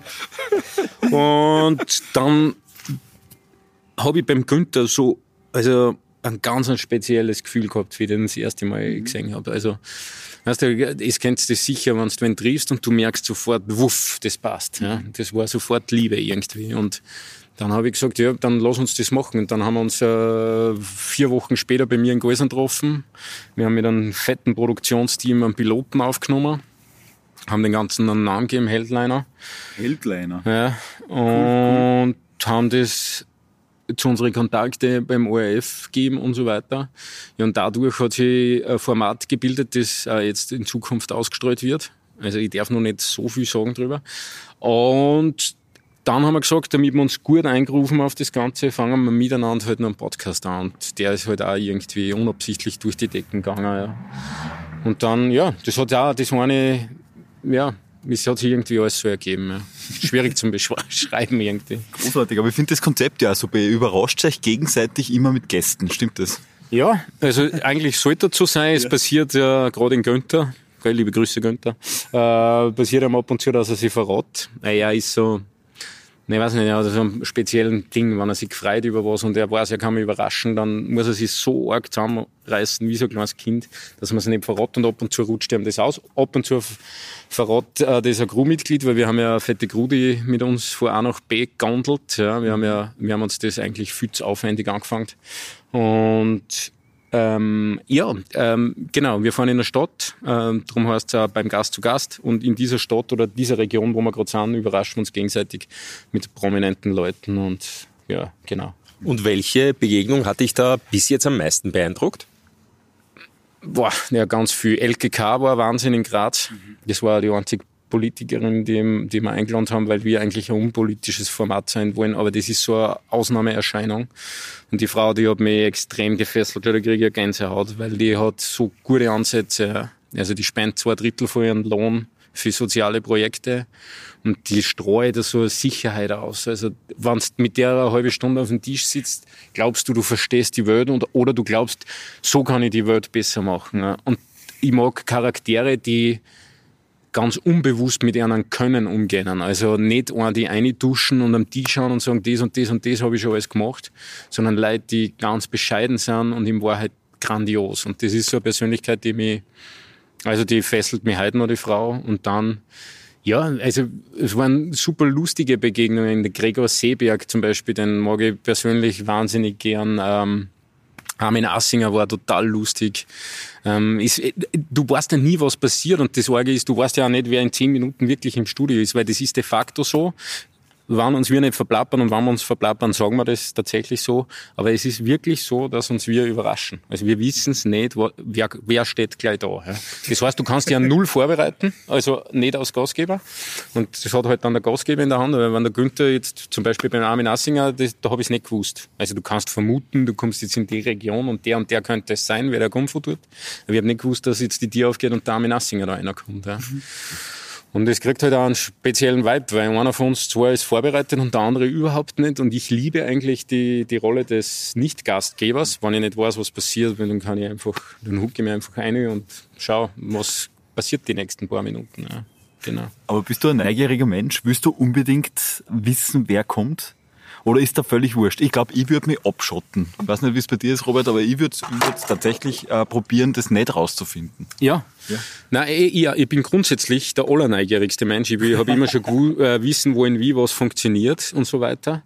Und dann habe ich beim Günther so, also ein ganz spezielles Gefühl gehabt, wie ich den das erste Mal gesehen habe. Also, weißt du, das kennst du sicher, wenn du ihn triffst und du merkst sofort, wuff, das passt. Ja. Das war sofort Liebe irgendwie. Und dann habe ich gesagt, ja, dann lass uns das machen. Und dann haben wir uns 4 Wochen später bei mir in Geusern getroffen. Wir haben mit einem fetten Produktionsteam einen Piloten aufgenommen, haben den ganzen einen Namen gegeben, Heldliner. Heldliner. Ja, und haben das zu unseren Kontakte beim ORF gegeben und so weiter. Ja, und dadurch hat sich ein Format gebildet, das jetzt in Zukunft ausgestrahlt wird. Also ich darf noch nicht so viel sagen drüber. Und dann haben wir gesagt, damit wir uns gut eingerufen auf das Ganze, fangen wir miteinander halt noch einen Podcast an. Und der ist halt auch irgendwie unabsichtlich durch die Decken gegangen. Ja. Und dann, ja, das hat auch das eine, ja, es hat sich irgendwie alles so ergeben. Ja. Schwierig zum Beschreiben irgendwie. Großartig, aber ich finde das Konzept ja so, überrascht euch gegenseitig immer mit Gästen, stimmt das? Ja, also eigentlich sollte das so sein. Es passiert ja gerade in Günther, liebe Grüße Günther, passiert ihm ab und zu, dass er sich verrät. Er ist so, ich weiß nicht, also so ein speziellen Ding, wenn er sich freut über was und er weiß, er kann mich überraschen, dann muss er sich so arg zusammenreißen wie so ein kleines Kind, dass man es nicht verrät und ab und zu rutscht ihm das aus. Ab und zu verrät das ein Crewmitglied, weil wir haben ja eine fette Crew, die mit uns von A nach B gehandelt. Ja, wir haben uns das eigentlich viel zu aufwendig angefangen. Und genau, wir fahren in der Stadt, darum heißt es auch beim Gast zu Gast und in dieser Stadt oder dieser Region, wo wir gerade sind, überraschen wir uns gegenseitig mit prominenten Leuten und ja, genau. Und welche Begegnung hat dich da bis jetzt am meisten beeindruckt? Boah, ja, ganz viel. LKK war Wahnsinn in Graz. Das war die einzige Politikerin, die wir eingeladen haben, weil wir eigentlich ein unpolitisches Format sein wollen, aber das ist so eine Ausnahmeerscheinung. Und die Frau, die hat mich extrem gefesselt, da kriege ich eine Gänsehaut, weil die hat so gute Ansätze. Also die spendet 2/3 von ihrem Lohn für soziale Projekte und die streut da so eine Sicherheit aus. Also wenn du mit der eine halbe Stunde auf dem Tisch sitzt, glaubst du verstehst die Welt oder du glaubst, so kann ich die Welt besser machen. Und ich mag Charaktere, die ganz unbewusst mit ihren Können umgehen. Also nicht die einduschen und am Tisch schauen und sagen, das und das und das habe ich schon alles gemacht, sondern Leute, die ganz bescheiden sind und in Wahrheit grandios. Und das ist so eine Persönlichkeit, die fesselt mich heute noch, die Frau. Und dann, ja, also es waren super lustige Begegnungen. Der Gregor Seeberg zum Beispiel, den mag ich persönlich wahnsinnig gern. Armin Assinger war total lustig. Du weißt ja nie, was passiert, und das Arge ist, du weißt ja auch nicht, wer in 10 Minuten wirklich im Studio ist, weil das ist de facto so. Wenn uns wir nicht verplappern, und wenn wir uns verplappern, sagen wir das tatsächlich so. Aber es ist wirklich so, dass uns wir überraschen. Also wir wissen es nicht, wer steht gleich da. Ja. Das heißt, du kannst dich ja null vorbereiten, also nicht als Gastgeber. Und das hat halt dann der Gastgeber in der Hand. Weil wenn der Günther jetzt zum Beispiel beim Armin Assinger, da habe ich es nicht gewusst. Also du kannst vermuten, du kommst jetzt in die Region und der könnte es sein, wer der kommt von dort. Aber ich habe nicht gewusst, dass jetzt die Tür aufgeht und der Armin Assinger da reinkommt. Ja. Und es kriegt halt auch einen speziellen Vibe, weil einer von uns zwei ist vorbereitet und der andere überhaupt nicht. Und ich liebe eigentlich die Rolle des Nicht-Gastgebers. Wenn ich nicht weiß, was passiert, dann hucke ich mir einfach rein und schau, was passiert die nächsten paar Minuten. Ja, genau. Aber bist du ein neugieriger Mensch? Willst du unbedingt wissen, wer kommt? Oder ist da völlig wurscht? Ich glaube, ich würde mich abschotten. Ich weiß nicht, wie es bei dir ist, Robert, aber ich würde tatsächlich probieren, das nicht rauszufinden. Ja. Nein, ich bin grundsätzlich der allerneugierigste Mensch. Ich habe immer schon wissen wollen, wie was funktioniert und so weiter.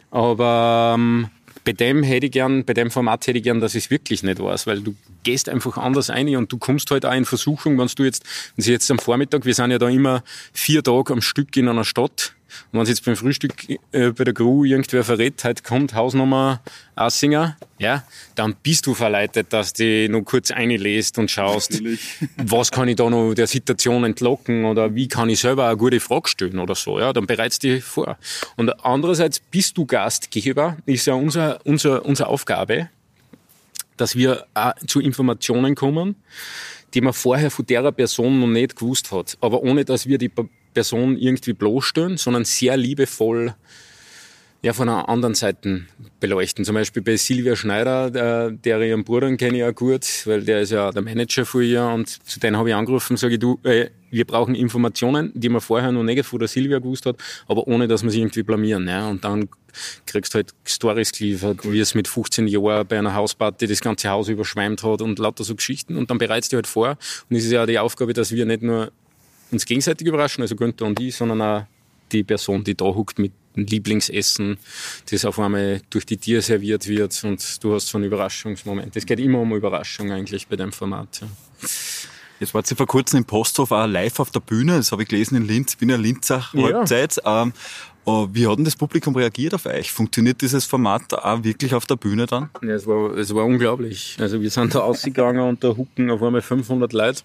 Aber bei dem Format hätte ich gern, dass ich es wirklich nicht weiß, weil du gehst einfach anders rein und du kommst halt auch in Versuchung, wenn sie jetzt am Vormittag, wir sind ja da immer 4 Tage am Stück in einer Stadt. Und wenn es jetzt beim Frühstück bei der Crew irgendwer verrät, heute kommt Hausnummer Assinger, ja, dann bist du verleitet, dass du noch kurz reinlässt und schaust, natürlich, was kann ich da noch der Situation entlocken oder wie kann ich selber eine gute Frage stellen oder so, ja, dann bereitest du dich vor. Und andererseits bist du Gastgeber, ist ja unsere Aufgabe, dass wir auch zu Informationen kommen, die man vorher von der Person noch nicht gewusst hat, aber ohne, dass wir die Person irgendwie bloßstellen, sondern sehr liebevoll von einer anderen Seite beleuchten. Zum Beispiel bei Silvia Schneider, der ihren Bruder kenne ich auch gut, weil der ist ja der Manager von ihr, und zu denen habe ich angerufen und sage, wir brauchen Informationen, die man vorher noch nicht von der Silvia gewusst hat, aber ohne, dass wir sie irgendwie blamieren. Ja. Und dann kriegst du halt Storys geliefert, wie es mit 15 Jahren bei einer Hausparty das ganze Haus überschwemmt hat und lauter so Geschichten, und dann bereitest du halt vor. Und es ist ja die Aufgabe, dass wir nicht nur uns gegenseitig überraschen, also Günther und ich, sondern auch die Person, die da huckt mit dem Lieblingsessen, das auf einmal durch die Tiere serviert wird, und du hast so einen Überraschungsmoment. Es geht immer um Überraschung eigentlich bei dem Format. Ja. Jetzt wart ihr vor kurzem im Posthof auch live auf der Bühne, das habe ich gelesen in Linz, ich bin ja Linzer Halbzeit. Ja. Wie hat denn das Publikum reagiert auf euch? Funktioniert dieses Format auch wirklich auf der Bühne dann? Ja, es war unglaublich. Also wir sind da rausgegangen und da hucken auf einmal 500 Leute.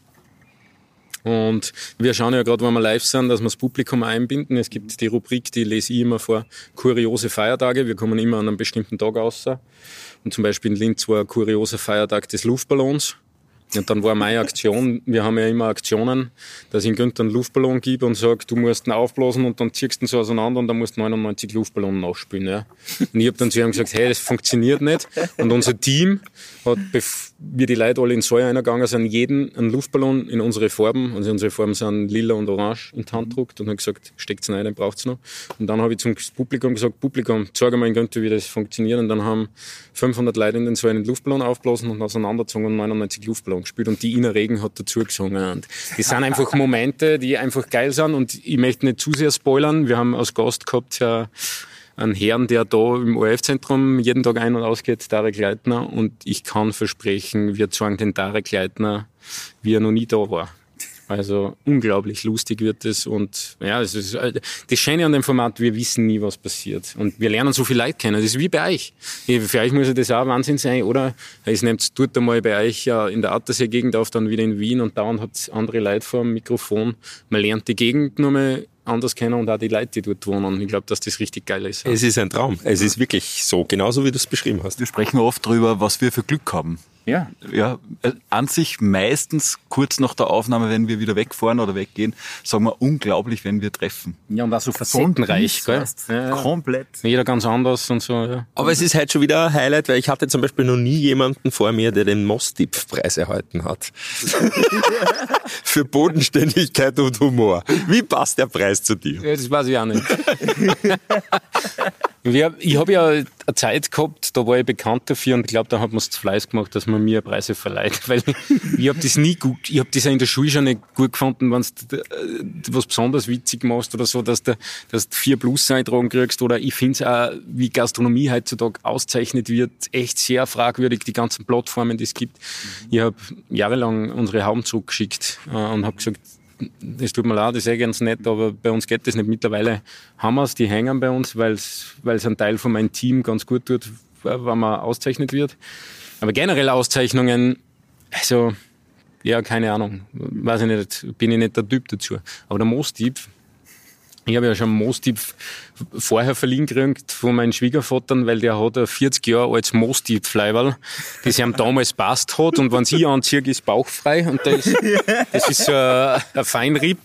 Und wir schauen ja gerade, wenn wir live sind, dass wir das Publikum einbinden. Es gibt die Rubrik, die lese ich immer vor, kuriose Feiertage. Wir kommen immer an einem bestimmten Tag raus. Und zum Beispiel in Linz war ein kurioser Feiertag des Luftballons. Und dann war meine Aktion, wir haben ja immer Aktionen, dass ich in Günther einen Luftballon gebe und sage, du musst ihn aufblasen, und dann ziehst du ihn so auseinander und dann musst du 99 Luftballonen nachspielen. Ja. Und ich habe dann zu ihm gesagt, hey, das funktioniert nicht. Und unser Team hat, wie die Leute alle in den Saal reingegangen sind, jeden einen Luftballon in unsere Farben, also unsere Farben sind lila und orange, in die Hand gedruckt und hat gesagt, steckt's rein, den braucht's noch. Und dann habe ich zum Publikum gesagt, Publikum, zeig mal in Günther, wie das funktioniert. Und dann haben 500 Leute in den Saal einen Luftballon aufblasen und auseinandergezogen und 99 Luftballon gespielt, und die Ina Regen hat dazu gesungen. Und das sind einfach Momente, die einfach geil sind, und ich möchte nicht zu sehr spoilern. Wir haben als Gast gehabt einen Herrn, der da im ORF-Zentrum jeden Tag ein- und ausgeht, Tarek Leitner, und ich kann versprechen, wir zeigen den Tarek Leitner, wie er noch nie da war. Also unglaublich lustig wird es und ja, es ist das Schöne an dem Format, wir wissen nie, was passiert und wir lernen so viel Leute kennen. Das ist wie bei euch. Für euch muss ja das auch Wahnsinn sein, oder? Es nehmt dort einmal bei euch ja in der Attersee-Gegend auf, dann wieder in Wien und dauernd hat es andere Leute vor dem Mikrofon. Man lernt die Gegend nochmal anders kennen und auch die Leute, die dort wohnen. Ich glaube, dass das richtig geil ist. Es ist ein Traum. Es ist wirklich so, genauso wie du es beschrieben hast. Wir sprechen oft darüber, was wir für Glück haben. Ja. Ja, an sich meistens kurz nach der Aufnahme, wenn wir wieder wegfahren oder weggehen, sagen wir unglaublich, wenn wir treffen. Ja, und auch so facettenreich, gell? Ja. Komplett. Jeder ganz anders und so, ja. Aber es ist halt schon wieder ein Highlight, weil ich hatte zum Beispiel noch nie jemanden vor mir, der den Mostipf-Preis erhalten hat. Für Bodenständigkeit und Humor. Wie passt der Preis zu dir? Ja, das weiß ich auch nicht. Ich habe ja eine Zeit gehabt, da war ich bekannt dafür und ich glaube, da hat man es zu Fleiß gemacht, dass man mir Preise verleiht, weil ich habe das nie gut, ich habe das ja in der Schule schon nicht gut gefunden, wenn du was besonders witzig machst oder so, dass du 4+ eintragen kriegst, oder ich finde es auch, wie Gastronomie heutzutage auszeichnet wird, echt sehr fragwürdig, die ganzen Plattformen, die es gibt. Ich habe jahrelang unsere Hauben zurückgeschickt und habe gesagt, es tut mir leid, das ist eh ganz nett, aber bei uns geht das nicht. Mittlerweile haben wir es, die hängen bei uns, weil es ein Teil von meinem Team ganz gut tut, wenn man auszeichnet wird. Aber generell Auszeichnungen, also, ja, keine Ahnung, weiß ich nicht, bin ich nicht der Typ dazu. Aber der Mostipf, ich habe ja schon Mostipf vorher verliehen gekriegt von meinen Schwiegervatern, weil der hat ein 40 Jahre altes Mostipf-Leiberl, das ihm damals passt hat, und wenn sie anziehe, ist bauchfrei, und das ist so ein Feinripp.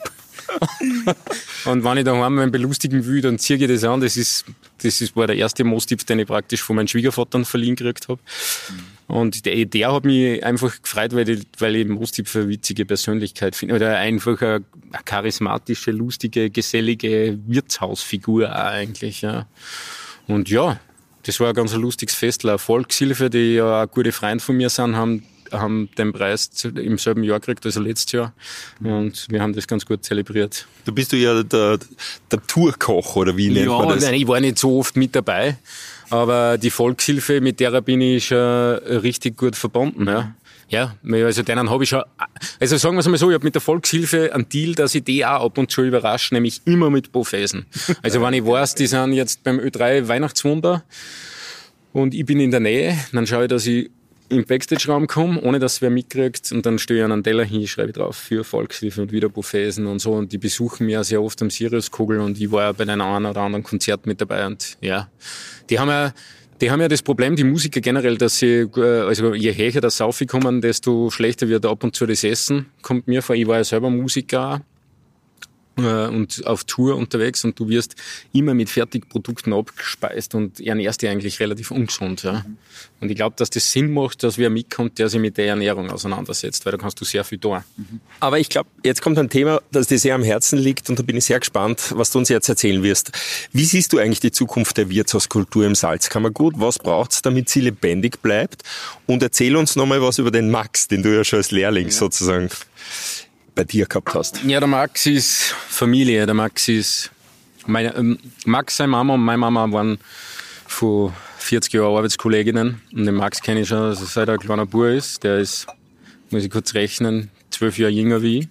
Und wenn ich daheim einen belustigen will, dann ziehe ich das an. Das war der erste Mostipf, den ich praktisch von meinen Schwiegervatern verliehen gekriegt habe. Und der hat mich einfach gefreut, weil ich Mostipf eine witzige Persönlichkeit finde. Oder einfach eine charismatische, lustige, gesellige Wirtshausfigur auch eigentlich. Ja. Und ja, das war ein ganz lustiges Festl. Volkshilfe, die ja auch gute Freunde von mir sind, haben den Preis im selben Jahr gekriegt, also letztes Jahr. Und wir haben das ganz gut zelebriert. Du bist ja der Tourkoch, oder wie nennt man das? Nein, ich war nicht so oft mit dabei, aber die Volkshilfe, mit der bin ich schon richtig gut verbunden. Ja. Ja, also denen habe ich schon, also sagen wir es mal so, ich habe mit der Volkshilfe einen Deal, dass ich die auch ab und zu überrasche, nämlich immer mit Buffeten. Also wenn ich weiß, die sind jetzt beim Ö3 Weihnachtswunder und ich bin in der Nähe, dann schaue ich, dass ich im Backstage-Raum komme, ohne dass wer mitkriegt, und dann stehe ich an einen Teller hin, schreibe drauf für Volkshilfe und wieder Buffeten und so, und die besuchen mich ja sehr oft am Siriuskogel, und ich war ja bei den einen oder anderen Konzert mit dabei, und ja, die haben ja das Problem, die Musiker generell, dass sie, also je höher das Saufi kommen, desto schlechter wird ab und zu das Essen, kommt mir vor. Ich war ja selber Musiker und auf Tour unterwegs, und du wirst immer mit Fertigprodukten abgespeist und ernährst dich eigentlich relativ ungesund. Ja. Und ich glaube, dass das Sinn macht, dass wer mitkommt, der sich mit der Ernährung auseinandersetzt, weil da kannst du sehr viel tun. Aber ich glaube, jetzt kommt ein Thema, das dir sehr am Herzen liegt, und da bin ich sehr gespannt, was du uns jetzt erzählen wirst. Wie siehst du eigentlich die Zukunft der Wirtshauskultur im Salzkammergut? Was braucht's, damit sie lebendig bleibt? Und erzähl uns nochmal was über den Max, den du ja schon als Lehrling sozusagen bei dir gehabt hast. Ja, der Max ist Familie. Der Max ist Max, seine Mama und meine Mama waren vor 40 Jahren Arbeitskolleginnen, und den Max kenne ich schon, seit er ein kleiner Bub ist. Der ist, muss ich kurz rechnen, 12 Jahre jünger wie ich.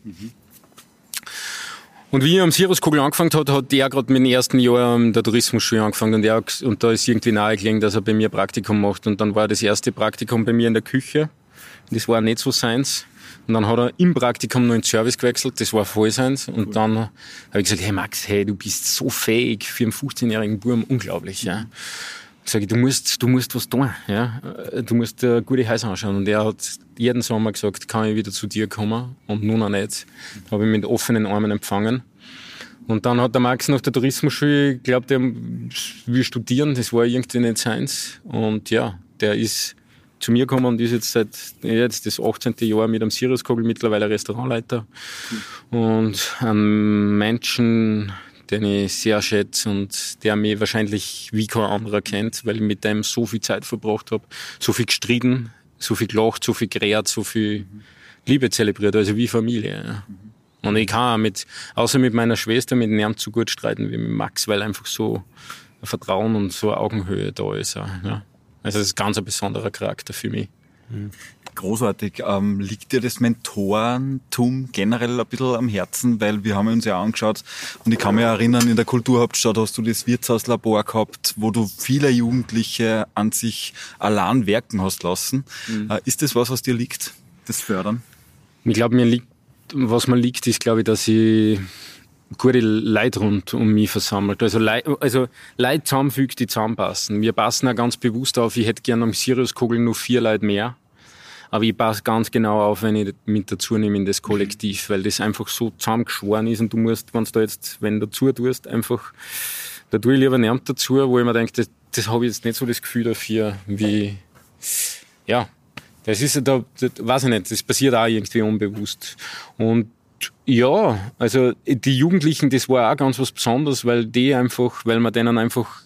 Und wie ich am Siriuskogel angefangen hat der gerade mit dem ersten Jahr der Tourismusschule angefangen, und da ist irgendwie nahegelegen, dass er bei mir Praktikum macht, und dann war das erste Praktikum bei mir in der Küche. Das war nicht so seins. Und dann hat er im Praktikum noch in den Service gewechselt, das war voll seins. Und dann habe ich gesagt, hey Max, hey, du bist so fähig für einen 15-jährigen Buben, unglaublich. Ja. Ich sage, du musst was tun. Ja. Du musst gute Häuser anschauen. Und er hat jeden Sommer gesagt, kann ich wieder zu dir kommen? Und nun auch nicht. Da habe ich mit offenen Armen empfangen. Und dann hat der Max nach der Tourismusschule geglaubt, er will studieren, das war irgendwie nicht seins. Und ja, der ist zu mir gekommen und ist jetzt seit das 18. Jahr mit am Siriuskogel mittlerweile Restaurantleiter. Und ein Menschen, den ich sehr schätze und der mich wahrscheinlich wie kein anderer kennt, weil ich mit dem so viel Zeit verbracht habe, so viel gestritten, so viel gelacht, so viel geredet, so viel Liebe zelebriert, also wie Familie. Ja. Und ich kann auch außer mit meiner Schwester, mit niemandem so gut streiten wie mit Max, weil einfach so ein Vertrauen und so eine Augenhöhe da ist. Ja. Also das ist ganz ein besonderer Charakter für mich. Großartig. Liegt dir das Mentorentum generell ein bisschen am Herzen? Weil wir haben uns ja angeschaut und ich kann mich erinnern, in der Kulturhauptstadt hast du das Wirtshauslabor gehabt, wo du viele Jugendliche an sich allein werken hast lassen. Ist das was dir liegt, das Fördern? Ich glaube, was mir liegt, ist, glaube ich, dass ich gute Leute rund um mich versammelt. Also Leute zusammenfügt, die zusammenpassen. Wir passen auch ganz bewusst auf, ich hätte gerne am Siriuskogel nur 4 Leute mehr. Aber ich passe ganz genau auf, wenn ich mit dazu nehme in das Kollektiv, weil das einfach so zusammengeschworen ist und du musst, wenn du dazu tust, einfach, da tue ich lieber niemand dazu, wo ich mir denke, das habe ich jetzt nicht so das Gefühl dafür, wie, ja, das ist, weiß ich nicht, das passiert auch irgendwie unbewusst. Und ja, also die Jugendlichen, das war auch ganz was Besonderes, weil wir denen einfach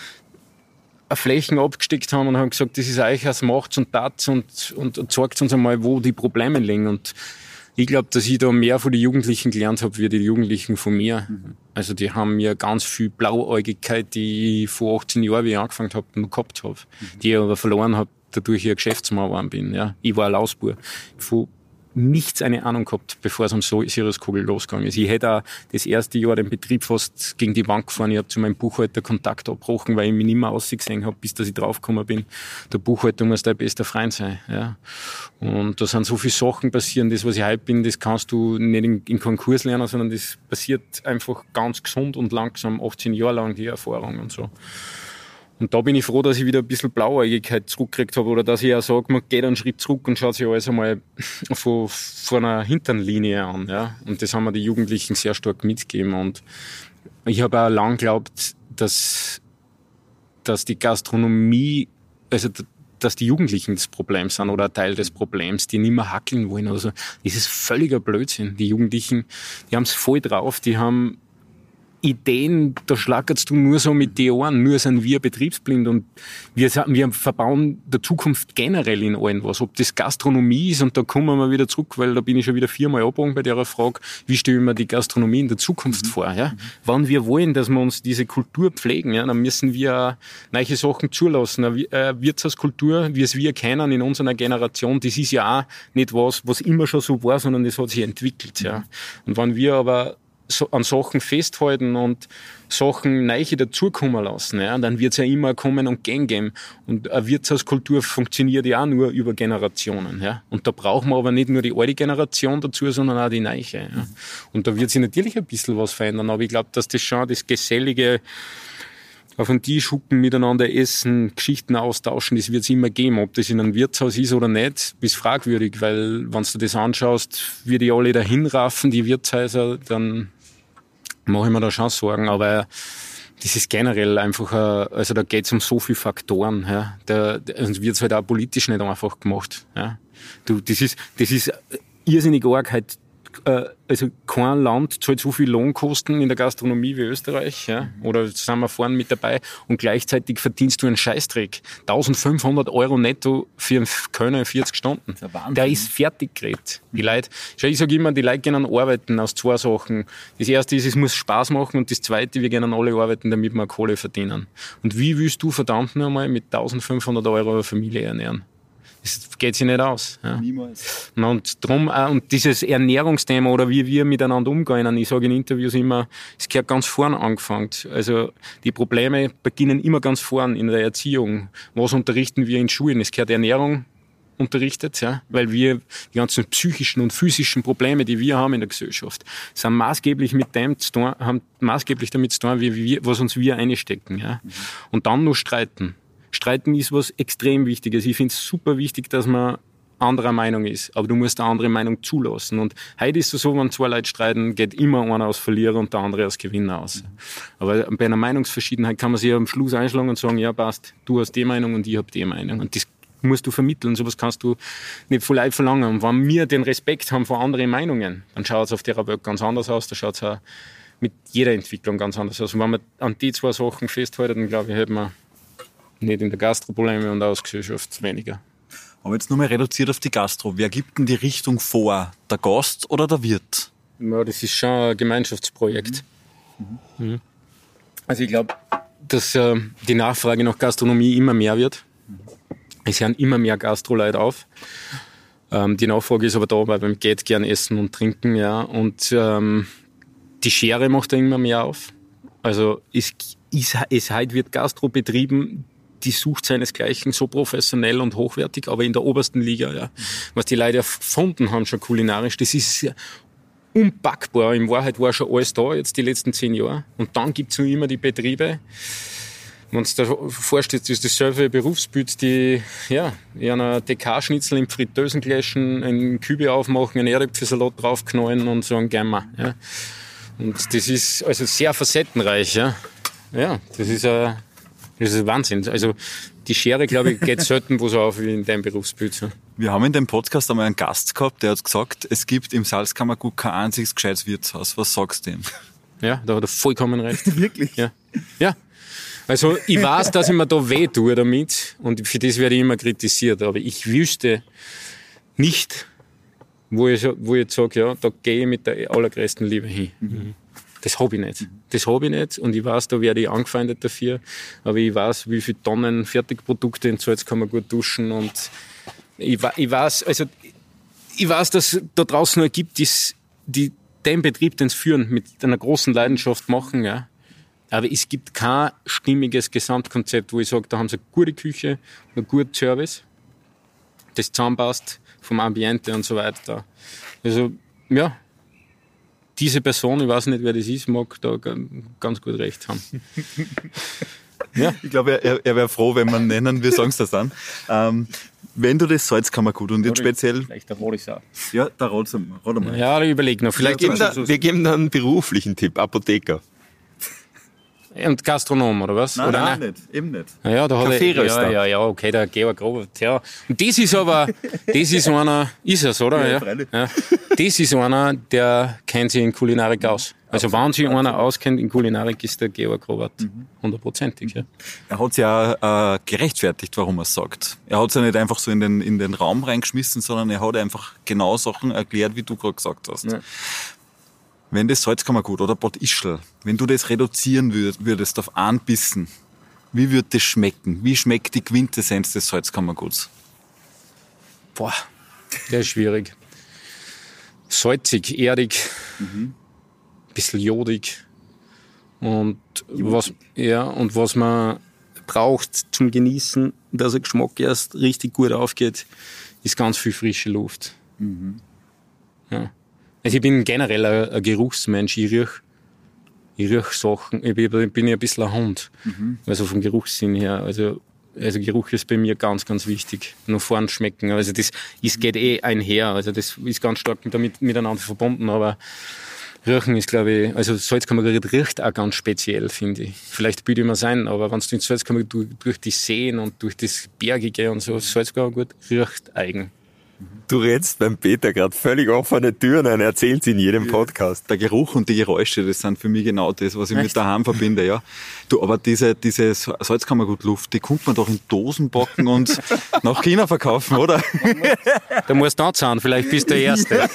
Flächen abgesteckt haben und haben gesagt, das ist euch, was macht's und tat's und zeigt uns einmal, wo die Probleme liegen. Und ich glaube, dass ich da mehr von den Jugendlichen gelernt habe, wie die Jugendlichen von mir. Also die haben mir ganz viel Blauäugigkeit, die ich vor 18 Jahren, wie ich angefangen habe, noch gehabt habe, die ich aber verloren habe, dadurch ich ein Geschäftsmann geworden bin. Ja. Ich war ein Lausbub. Von nichts eine Ahnung gehabt, bevor es um Siriuskogel losgegangen ist. Ich hätte auch das erste Jahr den Betrieb fast gegen die Wand gefahren. Ich habe zu meinem Buchhalter Kontakt abgebrochen, weil ich mich nicht mehr ausgesehen habe, bis dass ich draufgekommen bin. Der Buchhalter muss dein bester Freund sein. Ja. Und da sind so viele Sachen passieren. Das, was ich heute bin, das kannst du nicht in Konkurs lernen, sondern das passiert einfach ganz gesund und langsam, 18 Jahre lang die Erfahrung und so. Und da bin ich froh, dass ich wieder ein bisschen Blauäugigkeit zurückgekriegt habe oder dass ich auch sage, man geht einen Schritt zurück und schaut sich alles einmal von einer Hinternlinie an. Ja? Und das haben mir die Jugendlichen sehr stark mitgegeben. Und ich habe auch lang geglaubt, dass die Gastronomie, also dass die Jugendlichen das Problem sind oder ein Teil des Problems, die nicht mehr hackeln wollen. Also das ist völliger Blödsinn. Die Jugendlichen, die haben es voll drauf, die haben Ideen, da schlackerst du nur so mit die Ohren, nur sind wir betriebsblind und wir verbauen der Zukunft generell in allen was, ob das Gastronomie ist und da kommen wir wieder zurück, weil da bin ich schon wieder 4-mal abgebogen bei der Frage, wie stellen wir die Gastronomie in der Zukunft vor, ja? Wenn wir wollen, dass wir uns diese Kultur pflegen, ja, dann müssen wir neue Sachen zulassen, eine Wirtshauskultur, wie es wir kennen in unserer Generation, das ist ja auch nicht was immer schon so war, sondern das hat sich entwickelt, ja. Und wenn wir aber an Sachen festhalten und Sachen neu dazukommen lassen, ja, dann wird es ja immer kommen und gehen geben. Und eine Wirtshauskultur funktioniert ja auch nur über Generationen. Ja. Und da brauchen wir aber nicht nur die alte Generation dazu, sondern auch die neue. Ja. Und da wird sich natürlich ein bisschen was verändern, aber ich glaube, dass das schon das gesellige auf den Tisch hucken, miteinander essen, Geschichten austauschen, das wird es immer geben. Ob das in einem Wirtshaus ist oder nicht, ist fragwürdig, weil wenn du das anschaust, wie die alle dahin raffen, die Wirtshäuser, dann mache ich mir da schon Sorgen, aber das ist generell einfach, also da geht es um so viele Faktoren, ja. Da wird es halt auch politisch nicht einfach gemacht, ja. Das ist irrsinnig arg halt, also kein Land zahlt so viel Lohnkosten in der Gastronomie wie Österreich, ja, oder sind wir vorne mit dabei und gleichzeitig verdienst du einen Scheißdreck. 1.500 € netto für einen Kölner 40 Stunden. Das ist der ist fertig geredet. Die Leute, ich sage immer, die Leute gehen arbeiten aus 2 Sachen. Das erste ist, es muss Spaß machen und das zweite, wir gehen alle arbeiten, damit wir Kohle verdienen. Und wie willst du verdammt noch einmal mit 1.500 € eine Familie ernähren? Das geht sich nicht aus. Ja. Niemals. Und drum, und dieses Ernährungsthema oder wie wir miteinander umgehen, ich sage in Interviews immer, es gehört ganz vorn angefangen. Also die Probleme beginnen immer ganz vorn in der Erziehung. Was unterrichten wir in Schulen? Es gehört Ernährung unterrichtet, ja, weil wir die ganzen psychischen und physischen Probleme, die wir haben in der Gesellschaft, sind maßgeblich damit zu tun, was uns wir einstecken. Ja. Und dann noch streiten. Streiten ist was extrem Wichtiges. Ich finde es super wichtig, dass man anderer Meinung ist. Aber du musst eine andere Meinung zulassen. Und heute ist es so, wenn 2 Leute streiten, geht immer einer als Verlierer und der andere als Gewinner aus. Aber bei einer Meinungsverschiedenheit kann man sich am Schluss einschlagen und sagen, ja passt, du hast die Meinung und ich habe die Meinung. Und das musst du vermitteln. Sowas kannst du nicht von Leuten verlangen. Und wenn wir den Respekt haben vor anderen Meinungen, dann schaut es auf der Welt ganz anders aus. Da schaut es auch mit jeder Entwicklung ganz anders aus. Und wenn man an die 2 Sachen festhalten, dann glaube ich, hätten wir nicht in der Gastro-Probleme und aus Gesellschaft weniger. Aber jetzt nur mal reduziert auf die Gastro. Wer gibt denn die Richtung vor? Der Gast oder der Wirt? Ja, das ist schon ein Gemeinschaftsprojekt. Also ich glaube, dass die Nachfrage nach Gastronomie immer mehr wird. Es hören immer mehr Gastroleute auf. Die Nachfrage ist aber da, weil man geht gern essen und trinken, ja. Und die Schere macht da immer mehr auf. Also heute wird Gastro betrieben, die sucht seinesgleichen so professionell und hochwertig, aber in der obersten Liga, ja. Was die Leute erfunden haben schon kulinarisch, das ist unpackbar. In Wahrheit war schon alles da, jetzt die letzten 10 Jahre. Und dann gibt's noch immer die Betriebe. Wenn du dir vorstellst, das ist dasselbe Berufsbild, die einer DK-Schnitzel in Fritteusen gläschen, einen Kübe aufmachen, einen Erdäpfelsalat draufknallen und so ein Geimer. Ja. Und das ist also sehr facettenreich. Ja, ja, das ist Wahnsinn. Also die Schere, glaube ich, geht selten wo so auf wie in deinem Berufsbild. So. Wir haben in dem Podcast einmal einen Gast gehabt, der hat gesagt, es gibt im Salzkammergut kein einziges gescheites Wirtshaus. Was sagst du dem? Ja, da hat er vollkommen recht. Wirklich? Ja. Ja. Also ich weiß, dass ich mir da weh tue damit und für das werde ich immer kritisiert, aber ich wüsste nicht, wo ich jetzt sage, ja, da gehe ich mit der allergrößten Liebe hin. Mhm. Das habe ich nicht. Das habe ich nicht und ich weiß, da werde ich angefeindet dafür, aber ich weiß, wie viele Tonnen Fertigprodukte in Salz kann man gut duschen und ich weiß, dass es da draußen noch gibt, die den Betrieb, den sie führen, mit einer großen Leidenschaft machen, ja. Aber es gibt kein stimmiges Gesamtkonzept, wo ich sage, da haben sie eine gute Küche, einen guten Service, das zusammenpasst vom Ambiente und so weiter. Also, ja, diese Person, ich weiß nicht, wer das ist, mag da ganz gut recht haben. Ja. Ich glaube, er wäre froh, wenn man nennen, wir sagen es das dann. Wenn du das Salzkammergut und jetzt speziell... Vielleicht der Rodisau. Ja, der Rodisau. Ja, ich überlege noch. Wir geben da einen beruflichen Tipp, Apotheker. Und Gastronom, oder was? Nein, oder nein, nicht. Eben nicht. Ja, da hat Kaffeeröster. Ja, okay, der Georg Robert, ja. Und das ist aber, das ist einer, ist es, oder? Ja, ja. Das ist einer, der kennt sich in Kulinarik aus. Also wenn sich einer auskennt in Kulinarik, ist der Georg Robert. 100%, ja. Er hat es ja gerechtfertigt, warum er es sagt. Er hat es ja nicht einfach so in den Raum reingeschmissen, sondern er hat einfach genau Sachen erklärt, wie du gerade gesagt hast. Ja. Wenn das Salzkammergut oder Bad Ischl, wenn du das reduzieren würdest auf einen Bissen, wie würde das schmecken? Wie schmeckt die Quintessenz des Salzkammerguts? Boah, der ist schwierig. Salzig, erdig, bisschen jodig. Und was man braucht zum Genießen, dass der Geschmack erst richtig gut aufgeht, ist ganz viel frische Luft. Ja. Also ich bin generell ein Geruchsmensch, ich riech Sachen, ich bin ja ein bisschen ein Hund, also vom Geruchssinn her, also Geruch ist bei mir ganz, ganz wichtig, noch vorn schmecken, also das geht einher, also das ist ganz stark damit miteinander verbunden, aber Riechen ist, glaube ich, also Salzkammergut riecht auch ganz speziell, finde ich. Vielleicht bilde ich mir sein, aber wenn du in Salzkammergut durch die Seen und durch das Bergige und so, Salzkammergut riecht eigen. Du redest beim Peter gerade völlig offene Türen ein, erzählt sie in jedem Podcast. Der Geruch und die Geräusche, das sind für mich genau das, was ich mit daheim verbinde, ja. Du, aber diese Salzkammergutluft, die kommt man doch in Dosen backen und nach China verkaufen, oder? Da musst du anzahlen, vielleicht bist du der Erste.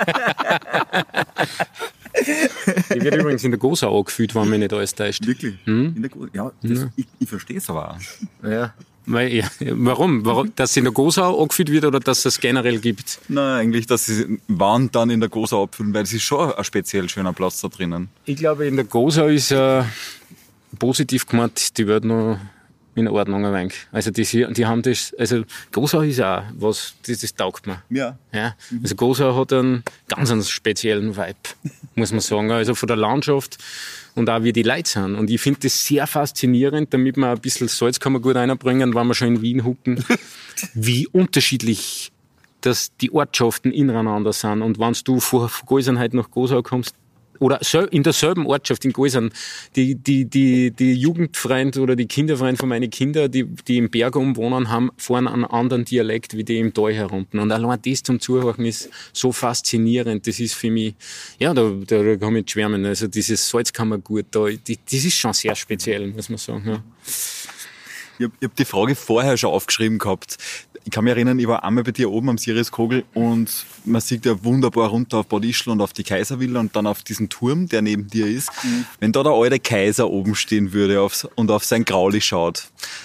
Die wird übrigens in der Gosau angefüllt, wenn mich nicht alles täuscht. Wirklich? In der ja, ich verstehe es aber auch. Ja. Warum? Dass sie in der Gosau angefüllt wird oder dass es generell gibt? Nein, eigentlich, dass sie Waren dann in der Gosau abfüllen, weil es ist schon ein speziell schöner Platz da drinnen. Ich glaube, in der Gosau ist positiv gemeint, die wird noch in Ordnung ein wenig. Also die haben das, also Gosau ist auch was, das taugt mir. Ja. Also Gosau hat einen ganz speziellen Vibe, muss man sagen. Also von der Landschaft und auch wie die Leute sind. Und ich finde das sehr faszinierend, damit wir ein bisschen Salzkammergut reinbringen, wenn wir schon in Wien hucken, wie unterschiedlich dass die Ortschaften ineinander sind. Und wenn du von Goisern nach Gosau kommst, oder in derselben Ortschaft in Goisern, die Jugendfreund oder die Kinderfreund von meinen Kindern, die im Berg umwohnen, haben vorne einen anderen Dialekt wie die im Tal herunten. Und allein das zum Zuhören ist so faszinierend. Das ist für mich, ja, da kann ich schwärmen. Also dieses Salzkammergut da, das ist schon sehr speziell, muss man sagen. Ja. Ich hab die Frage vorher schon aufgeschrieben gehabt. Ich kann mich erinnern, ich war einmal bei dir oben am Siriuskogel und man sieht ja wunderbar runter auf Bad Ischl und auf die Kaiservilla und dann auf diesen Turm, der neben dir ist. Wenn da der alte Kaiser oben stehen würde und auf sein Grauli schaut,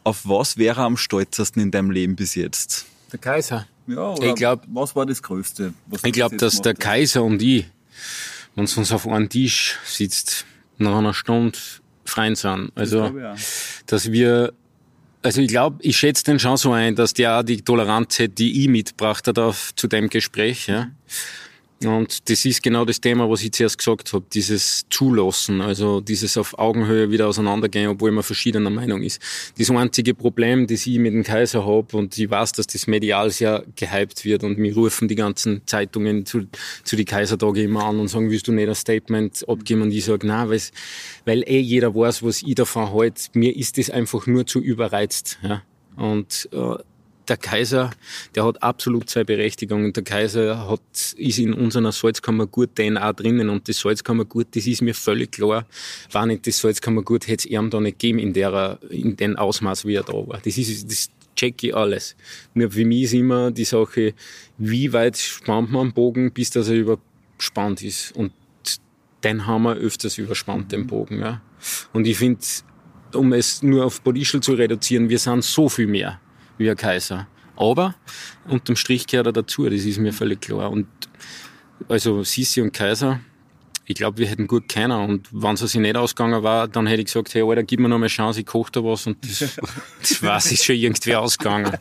Auf was wäre er am stolzesten in deinem Leben bis jetzt? Der Kaiser. Ja, oder Ich glaub- was war das Größte? Was Ich glaube, dass der Kaiser und ich, wenn es uns auf einen Tisch sitzt, nach einer Stunde Freund sind. Also, glaub ich auch. dass wir, also ich glaube, ich schätze den schon so ein, dass der auch die Toleranz hat, die ich mitgebracht habe zu dem Gespräch, ja. Und das ist genau das Thema, was ich zuerst gesagt habe, dieses Zulassen, also dieses auf Augenhöhe wieder auseinandergehen, obwohl man verschiedener Meinung ist. Das einzige Problem, das ich mit dem Kaiser habe, und ich weiß, dass das medial sehr gehypt wird und mir rufen die ganzen Zeitungen zu die Kaisertage immer an und sagen, willst du nicht ein Statement abgeben? Und ich sage, nein, weil jeder weiß, was ich davon halte. Mir ist das einfach nur zu überreizt. Ja? Und der Kaiser, der hat absolut seine Berechtigung, und der Kaiser ist in unserer Salzkammergut DNA drinnen, und das Salzkammergut, das ist mir völlig klar, war nicht das Salzkammergut, hätte es ihm da nicht gegeben in dem Ausmaß, wie er da war. Das check ich alles. Nur für mich ist immer die Sache, wie weit spannt man am Bogen, bis dass er überspannt ist, und den haben wir öfters überspannt, den Bogen. Ja. Und ich finde, um es nur auf Bodischl zu reduzieren, wir sind so viel mehr wie ein Kaiser. Aber unterm Strich gehört er dazu, das ist mir völlig klar. Und also Sissi und Kaiser, ich glaube, wir hätten gut keiner. Und wenn es sich nicht ausgegangen war, dann hätte ich gesagt, hey Alter, gib mir noch mal eine Chance, ich koche da was. Und das weiß ich schon irgendwie ausgegangen.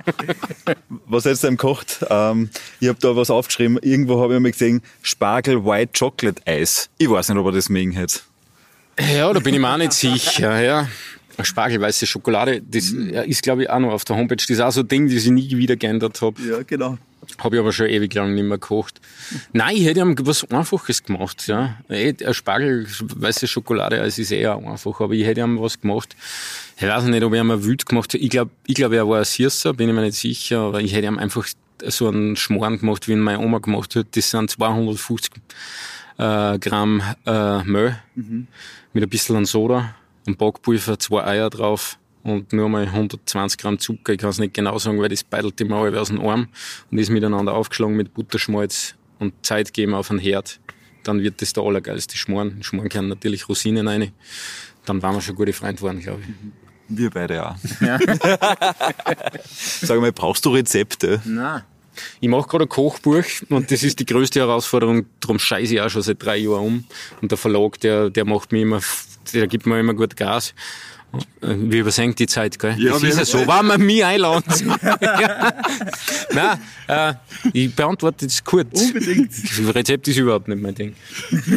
Was hättest du denn gekocht? Ich habe da was aufgeschrieben. Irgendwo habe ich mal gesehen, Spargel White Chocolate Eis. Ich weiß nicht, ob er das mögen hätte. Ja, da bin ich mir auch nicht sicher. Ja. Spargelweiße Schokolade, das ist, glaube ich, auch noch auf der Homepage. Das ist auch so ein Ding, das ich nie wieder geändert habe. Ja, genau. Habe ich aber schon ewig lang nicht mehr gekocht. Nein, ich hätte ihm was Einfaches gemacht. Ja. Eine Spargelweiße Schokolade, also ist eher einfach, aber ich hätte ihm was gemacht. Ich weiß nicht, ob er mir wild gemacht hat. Ich glaube, er war ein Sirser, bin ich mir nicht sicher, aber ich hätte ihm einfach so einen Schmoren gemacht, wie ihn meine Oma gemacht hat. Das sind 250 Gramm Mehl mit ein bisschen an Soda, ein Backpulver, 2 Eier drauf und nur mal 120 Gramm Zucker. Ich kann es nicht genau sagen, weil das beidelt immer alle aus dem Arm und ist miteinander aufgeschlagen mit Butterschmalz und Zeit geben auf den Herd. Dann wird das der allergeilste Schmoren. Schmoren können natürlich Rosinen rein. Dann waren wir schon gute Freunde geworden, glaube ich. Wir beide auch. Ja. Sag mal, brauchst du Rezepte? Nein. Ich mache gerade ein Kochbuch und das ist die größte Herausforderung, darum scheiße ich auch schon seit 3 Jahren um. Und der Verlag, der macht mir immer, der gibt mir immer gut Gas. Wir übersenken die Zeit, gell? Ja, das ist ja so, wenn man mich einladen. Nein, ich beantworte das kurz. Unbedingt. Das Rezept ist überhaupt nicht mein Ding.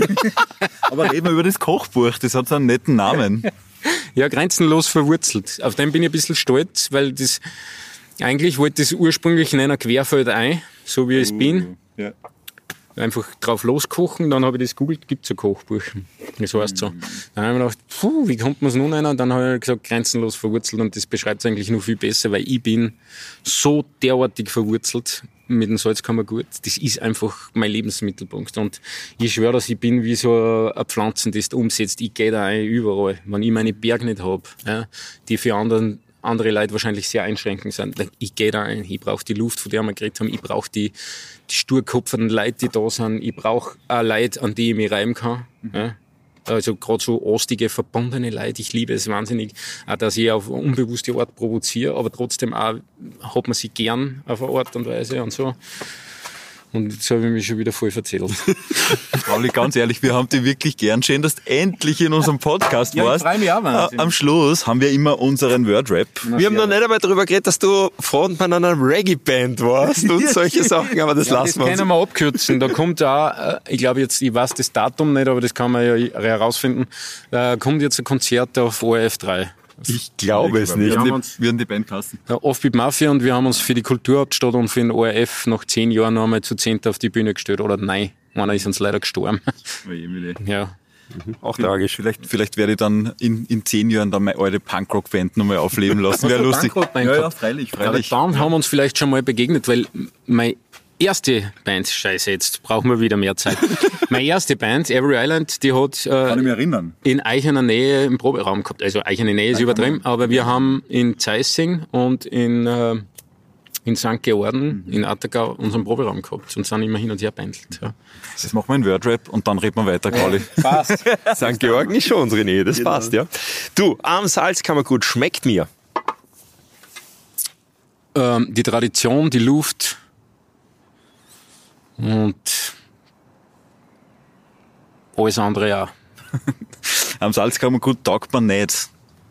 Aber reden wir über das Kochbuch, das hat so einen netten Namen. Ja, grenzenlos verwurzelt. Auf den bin ich ein bisschen stolz, weil das, eigentlich wollte das ursprünglich in einer Querfeld ein, so wie ich es bin. Ja. Einfach drauf loskochen, dann habe ich das googelt, gibt's ein Kochbuch. Das heißt so. Dann habe ich mir gedacht, wie kommt man es nun rein? Und dann habe ich gesagt, grenzenlos verwurzelt, und das beschreibt es eigentlich noch viel besser, weil ich bin so derartig verwurzelt mit dem Salzkammergut. Das ist einfach mein Lebensmittelpunkt. Und ich schwöre, dass ich bin wie so eine Pflanze, die es umsetzt. Ich gehe da ein überall. Wenn ich meine Berge nicht habe, ja, die für andere Leute wahrscheinlich sehr einschränkend sind. Ich gehe da ein, ich brauche die Luft, von der wir geredet haben, ich brauche die sturkopferten Leute, die da sind, ich brauche auch Leute, an die ich mich reiben kann. Ja. Also gerade so ostige, verbundene Leute, ich liebe es wahnsinnig, auch dass ich auf eine unbewusste Art provoziere, aber trotzdem auch hat man sie gern auf eine Art und Weise und so. Und jetzt habe ich mich schon wieder voll verzählt. Pauli, ganz ehrlich, wir haben dich wirklich gern. Schön, dass du endlich in unserem Podcast warst. Ich freue mich auch wahnsinnig. Am Schluss haben wir immer unseren Wordrap. Wir haben noch nicht einmal darüber geredet, dass du Frontmann einer Reggae-Band warst und solche Sachen, aber das lassen wir uns. Das können wir abkürzen. Da kommt auch, ich glaube jetzt, ich weiß das Datum nicht, aber das kann man ja herausfinden, da kommt jetzt ein Konzert auf ORF 3. Ich glaube es nicht. Wir haben die Band kasten. Ja, Offbeat Mafia, und wir haben uns für die Kulturhauptstadt und für den ORF nach 10 Jahren noch einmal zu 10 auf die Bühne gestellt. Oder nein, einer ist uns leider gestorben. Ja. Auch tragisch. Vielleicht werde ich dann in 10 Jahren dann meine alte Punkrock-Band nochmal aufleben lassen. Wäre lustig. Ja, freilich. Aber dann haben wir uns vielleicht schon mal begegnet, weil meine erste Band, scheiße, jetzt brauchen wir wieder mehr Zeit. Meine erste Band, Every Island, die hat Kann ich mich erinnern. in Eichener Nähe im Proberaum gehabt. Also Eichener Nähe ist übertrieben, aber wir haben in Zeissing und in St. Georgen, in Attergau, unseren Proberaum gehabt und sind immer hin und her pendelt. Ja. Das machen wir in Wordrap und dann reden wir weiter, Pauli. Passt. St. Georgen ist schon unsere Nähe, das passt, ja. Du, am Salzkammergut schmeckt mir Die Tradition, die Luft und alles andere auch. Am Salzkammergut taugt man nicht.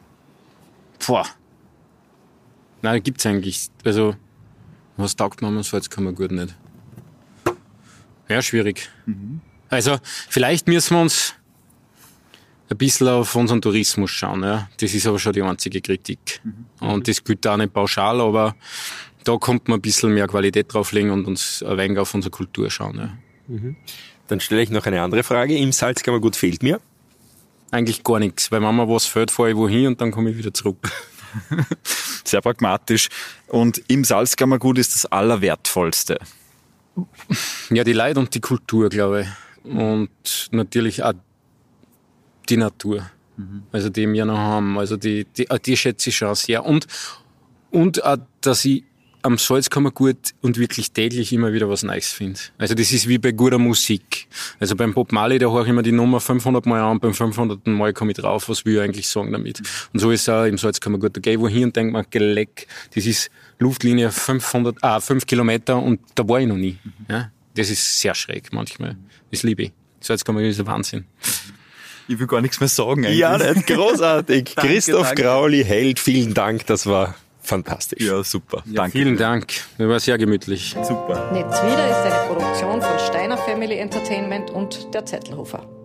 Nein, gibt's eigentlich. Also, was taugt man am Salzkammergut nicht? Ja, schwierig. Also, vielleicht müssen wir uns ein bisschen auf unseren Tourismus schauen. Ja. Das ist aber schon die einzige Kritik. Und das gilt auch nicht pauschal, aber da kommt man ein bisschen mehr Qualität drauflegen und uns ein wenig auf unsere Kultur schauen. Ja. Dann stelle ich noch eine andere Frage. Im Salzkammergut fehlt mir? Eigentlich gar nichts, weil wenn mir was fehlt, fahre ich wohin und dann komme ich wieder zurück. Sehr pragmatisch. Und im Salzkammergut ist das Allerwertvollste. Ja, die Leute und die Kultur, glaube ich. Und natürlich auch die Natur. Also die wir noch haben. Also die schätze ich schon sehr. Und auch, dass ich am Salzkammergut und wirklich täglich immer wieder was Neues finde. Also das ist wie bei guter Musik. Also beim Bob Marley, da höre ich immer die Nummer 500 Mal an, beim 500. Mal komme ich drauf, was will ich eigentlich sagen damit. Und so ist es auch im Salzkammergut. Da gehe ich wohin und denke mir, geleck, das ist Luftlinie 5 Kilometer und da war ich noch nie. Ja? Das ist sehr schräg manchmal. Das liebe ich. Salzkammergut ist ein Wahnsinn. Ich will gar nichts mehr sagen eigentlich. Ja, nicht großartig. Christoph Grauli, Held, vielen Dank, das war fantastisch. Ja, super. Ja, Danke. vielen Dank. Das war sehr gemütlich. Super. Netz wieder ist eine Produktion von Steiner Family Entertainment und der Zettelhofer.